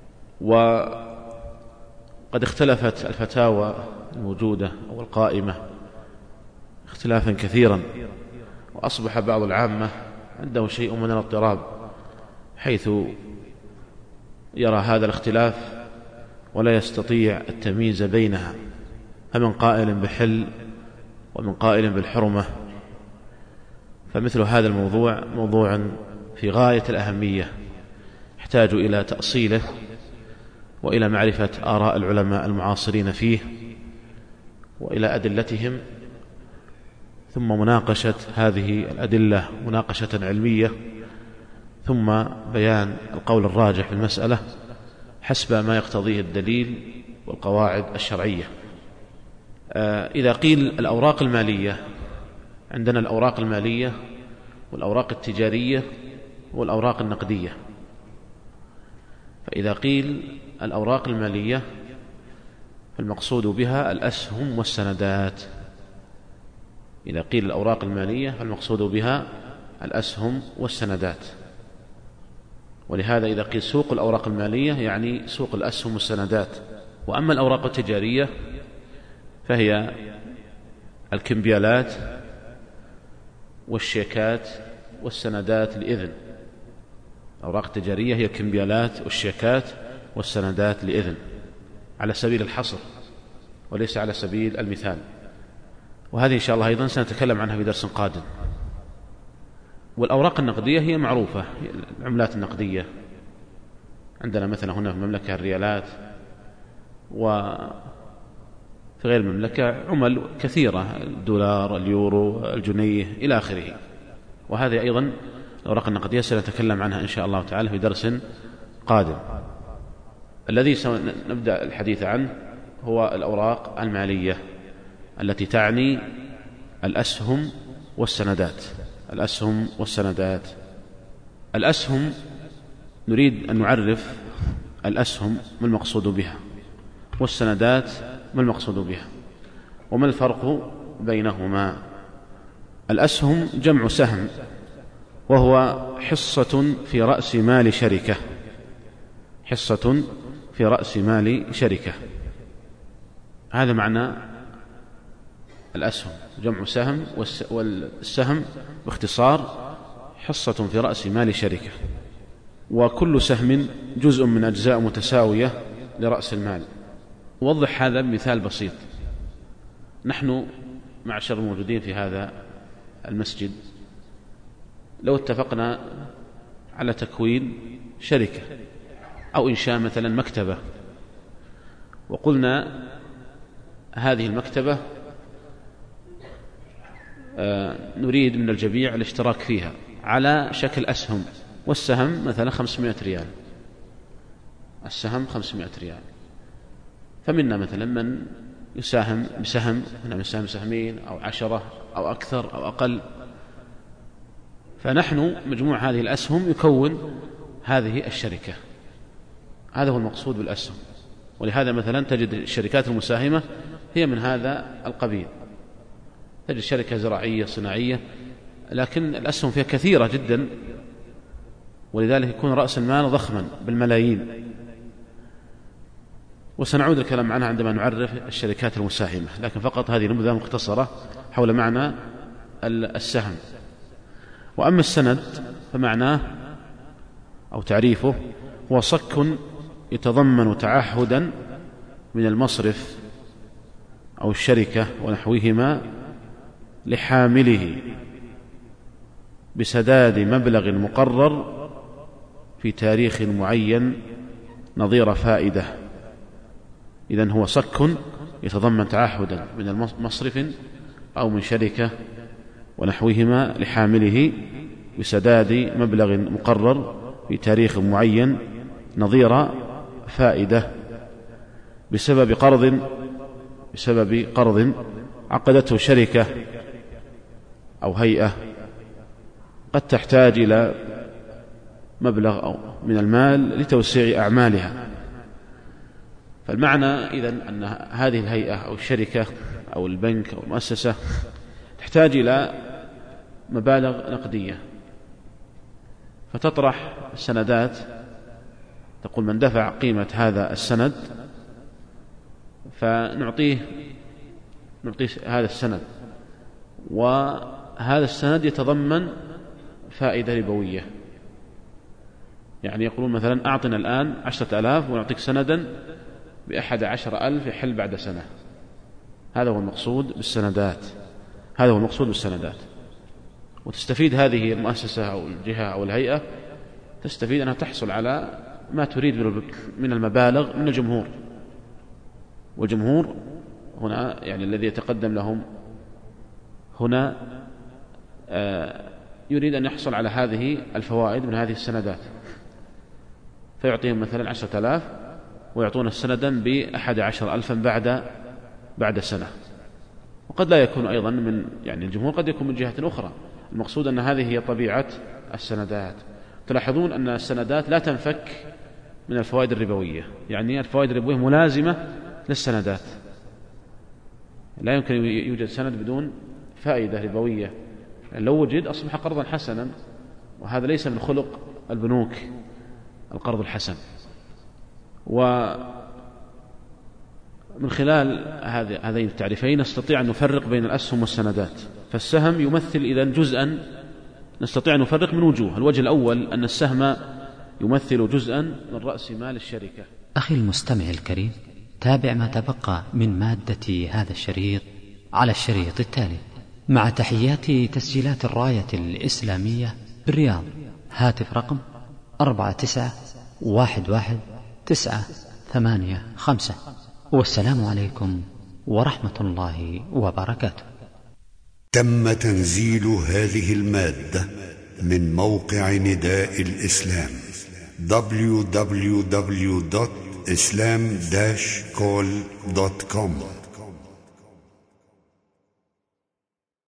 وقد اختلفت الفتاوى الموجودة أو القائمة اختلافا كثيرا، وأصبح بعض العامة عنده شيء من الاضطراب، حيث يرى هذا الاختلاف ولا يستطيع التمييز بينها، فمن قائل بحل ومن قائل بالحرمة. فمثل هذا الموضوع موضوع في غاية الأهمية، يحتاج إلى تأصيله وإلى معرفة آراء العلماء المعاصرين فيه وإلى أدلتهم، ثم مناقشة هذه الأدلة مناقشة علمية، ثم بيان القول الراجح في المسألة حسب ما يقتضيه الدليل والقواعد الشرعية. إذا قيل الأوراق المالية، عندنا الأوراق المالية والأوراق التجارية والأوراق النقدية. فإذا قيل الأوراق المالية فالمقصود بها الأسهم والسندات. إذا قيل الأوراق المالية فالمقصود بها الأسهم والسندات. ولهذا إذا قيل سوق الأوراق المالية يعني سوق الأسهم والسندات. وأما الأوراق التجارية فهي الكمبيالات والشيكات والسندات لإذن. الأوراق التجارية هي الكمبيالات والشيكات والسندات لإذن، على سبيل الحصر وليس على سبيل المثال. وهذه إن شاء الله أيضا سنتكلم عنها في درس قادم. والأوراق النقدية هي معروفة، العملات النقدية عندنا مثلا هنا في المملكة الريالات، وفي غير المملكة عمل كثيرة، الدولار، اليورو، الجنيه إلى آخره. وهذه أيضا الأوراق النقدية سنتكلم عنها إن شاء الله تعالى في درس قادم. الذي سنبدأ الحديث عنه هو الأوراق المالية التي تعني الأسهم والسندات. الأسهم والسندات. الأسهم نريد أن نعرف الأسهم ما المقصود بها، والسندات ما المقصود بها، وما الفرق بينهما. الأسهم جمع سهم، وهو حصة في رأس مال شركة. حصة في رأس مال شركة، هذا معنى الأسهم، جمع سهم، والسهم باختصار حصة في رأس مال شركة. وكل سهم جزء من أجزاء متساوية لرأس المال. وضح هذا بمثال بسيط. نحن معشر الموجودين في هذا المسجد لو اتفقنا على تكوين شركة أو إنشاء مثلا مكتبة، وقلنا هذه المكتبة نريد من الجميع الاشتراك فيها على شكل أسهم، والسهم مثلا خمسمائة ريال، السهم خمسمائة ريال. فمنا مثلا من يساهم بسهم، من يساهم سهمين أو عشرة أو أكثر أو أقل. فنحن مجموع هذه الأسهم يكون هذه الشركة. هذا هو المقصود بالأسهم. ولهذا مثلا تجد الشركات المساهمة هي من هذا القبيل. تجد شركة زراعية صناعية لكن الأسهم فيها كثيرة جدا، ولذلك يكون رأس المال ضخما بالملايين. وسنعود الكلام عنها عندما نعرف الشركات المساهمة، لكن فقط هذه نبذة مختصرة حول معنى السهم. وأما السند فمعناه أو تعريفه هو صك يتضمن تعهدا من المصرف أو الشركة ونحوهما لحامله بسداد مبلغ مقرر في تاريخ معين نظير فائدة. إذن هو صك يتضمن تعهدا من المصرف أو من شركة ونحوهما لحامله بسداد مبلغ مقرر في تاريخ معين نظير فائدة بسبب قرض بسبب قرض عقدته شركة أو هيئة قد تحتاج إلى مبلغ أو من المال لتوسيع أعمالها. فالمعنى إذن أن هذه الهيئة أو الشركة أو البنك أو المؤسسة تحتاج إلى مبالغ نقدية، فتطرح السندات، تقول من دفع قيمة هذا السند فنعطيه نعطيه هذا السند، وهذا السند يتضمن فائدة ربوية. يعني يقولون مثلا أعطنا الآن عشرة آلاف ونعطيك سندا بأحد عشر ألف يحل بعد سنة. هذا هو المقصود بالسندات هذا هو المقصود بالسندات وتستفيد هذه المؤسسة أو الجهة أو الهيئة، تستفيد أنها تحصل على ما تريد من المبالغ من الجمهور، والجمهور هنا يعني الذي يتقدم لهم هنا يريد أن يحصل على هذه الفوائد من هذه السندات، فيعطيهم مثلا عشرة آلاف ويعطون السندا بأحد عشر ألفا بعد بعد سنة. وقد لا يكون أيضا من يعني الجمهور، قد يكون من جهة أخرى. المقصود أن هذه هي طبيعة السندات. تلاحظون أن السندات لا تنفك من الفوائد الربوية، يعني الفوائد الربوية ملازمة للسندات، لا يمكن يوجد سند بدون فائدة ربوية، يعني لو وجد أصبح قرضا حسنا، وهذا ليس من خلق البنوك القرض الحسن. ومن خلال هذين التعريفين نستطيع أن نفرق بين الأسهم والسندات. فالسهم يمثل إذن جزءا، نستطيع أن نفرق من وجوه. الوجه الأول أن السهم يمثل جزءا من رأس مال الشركة. أخي المستمع الكريم، تابع ما تبقى من مادة هذا الشريط على الشريط التالي. مع تحيات تسجيلات الراية الإسلامية بالرياض، هاتف رقم أربعة تسعة واحد واحد تسعة ثمانية خمسة، والسلام عليكم ورحمة الله وبركاته. تم تنزيل هذه المادة من موقع نداء الإسلام دبليو دبليو دبليو دوت إسلام داش كول دوت كوم.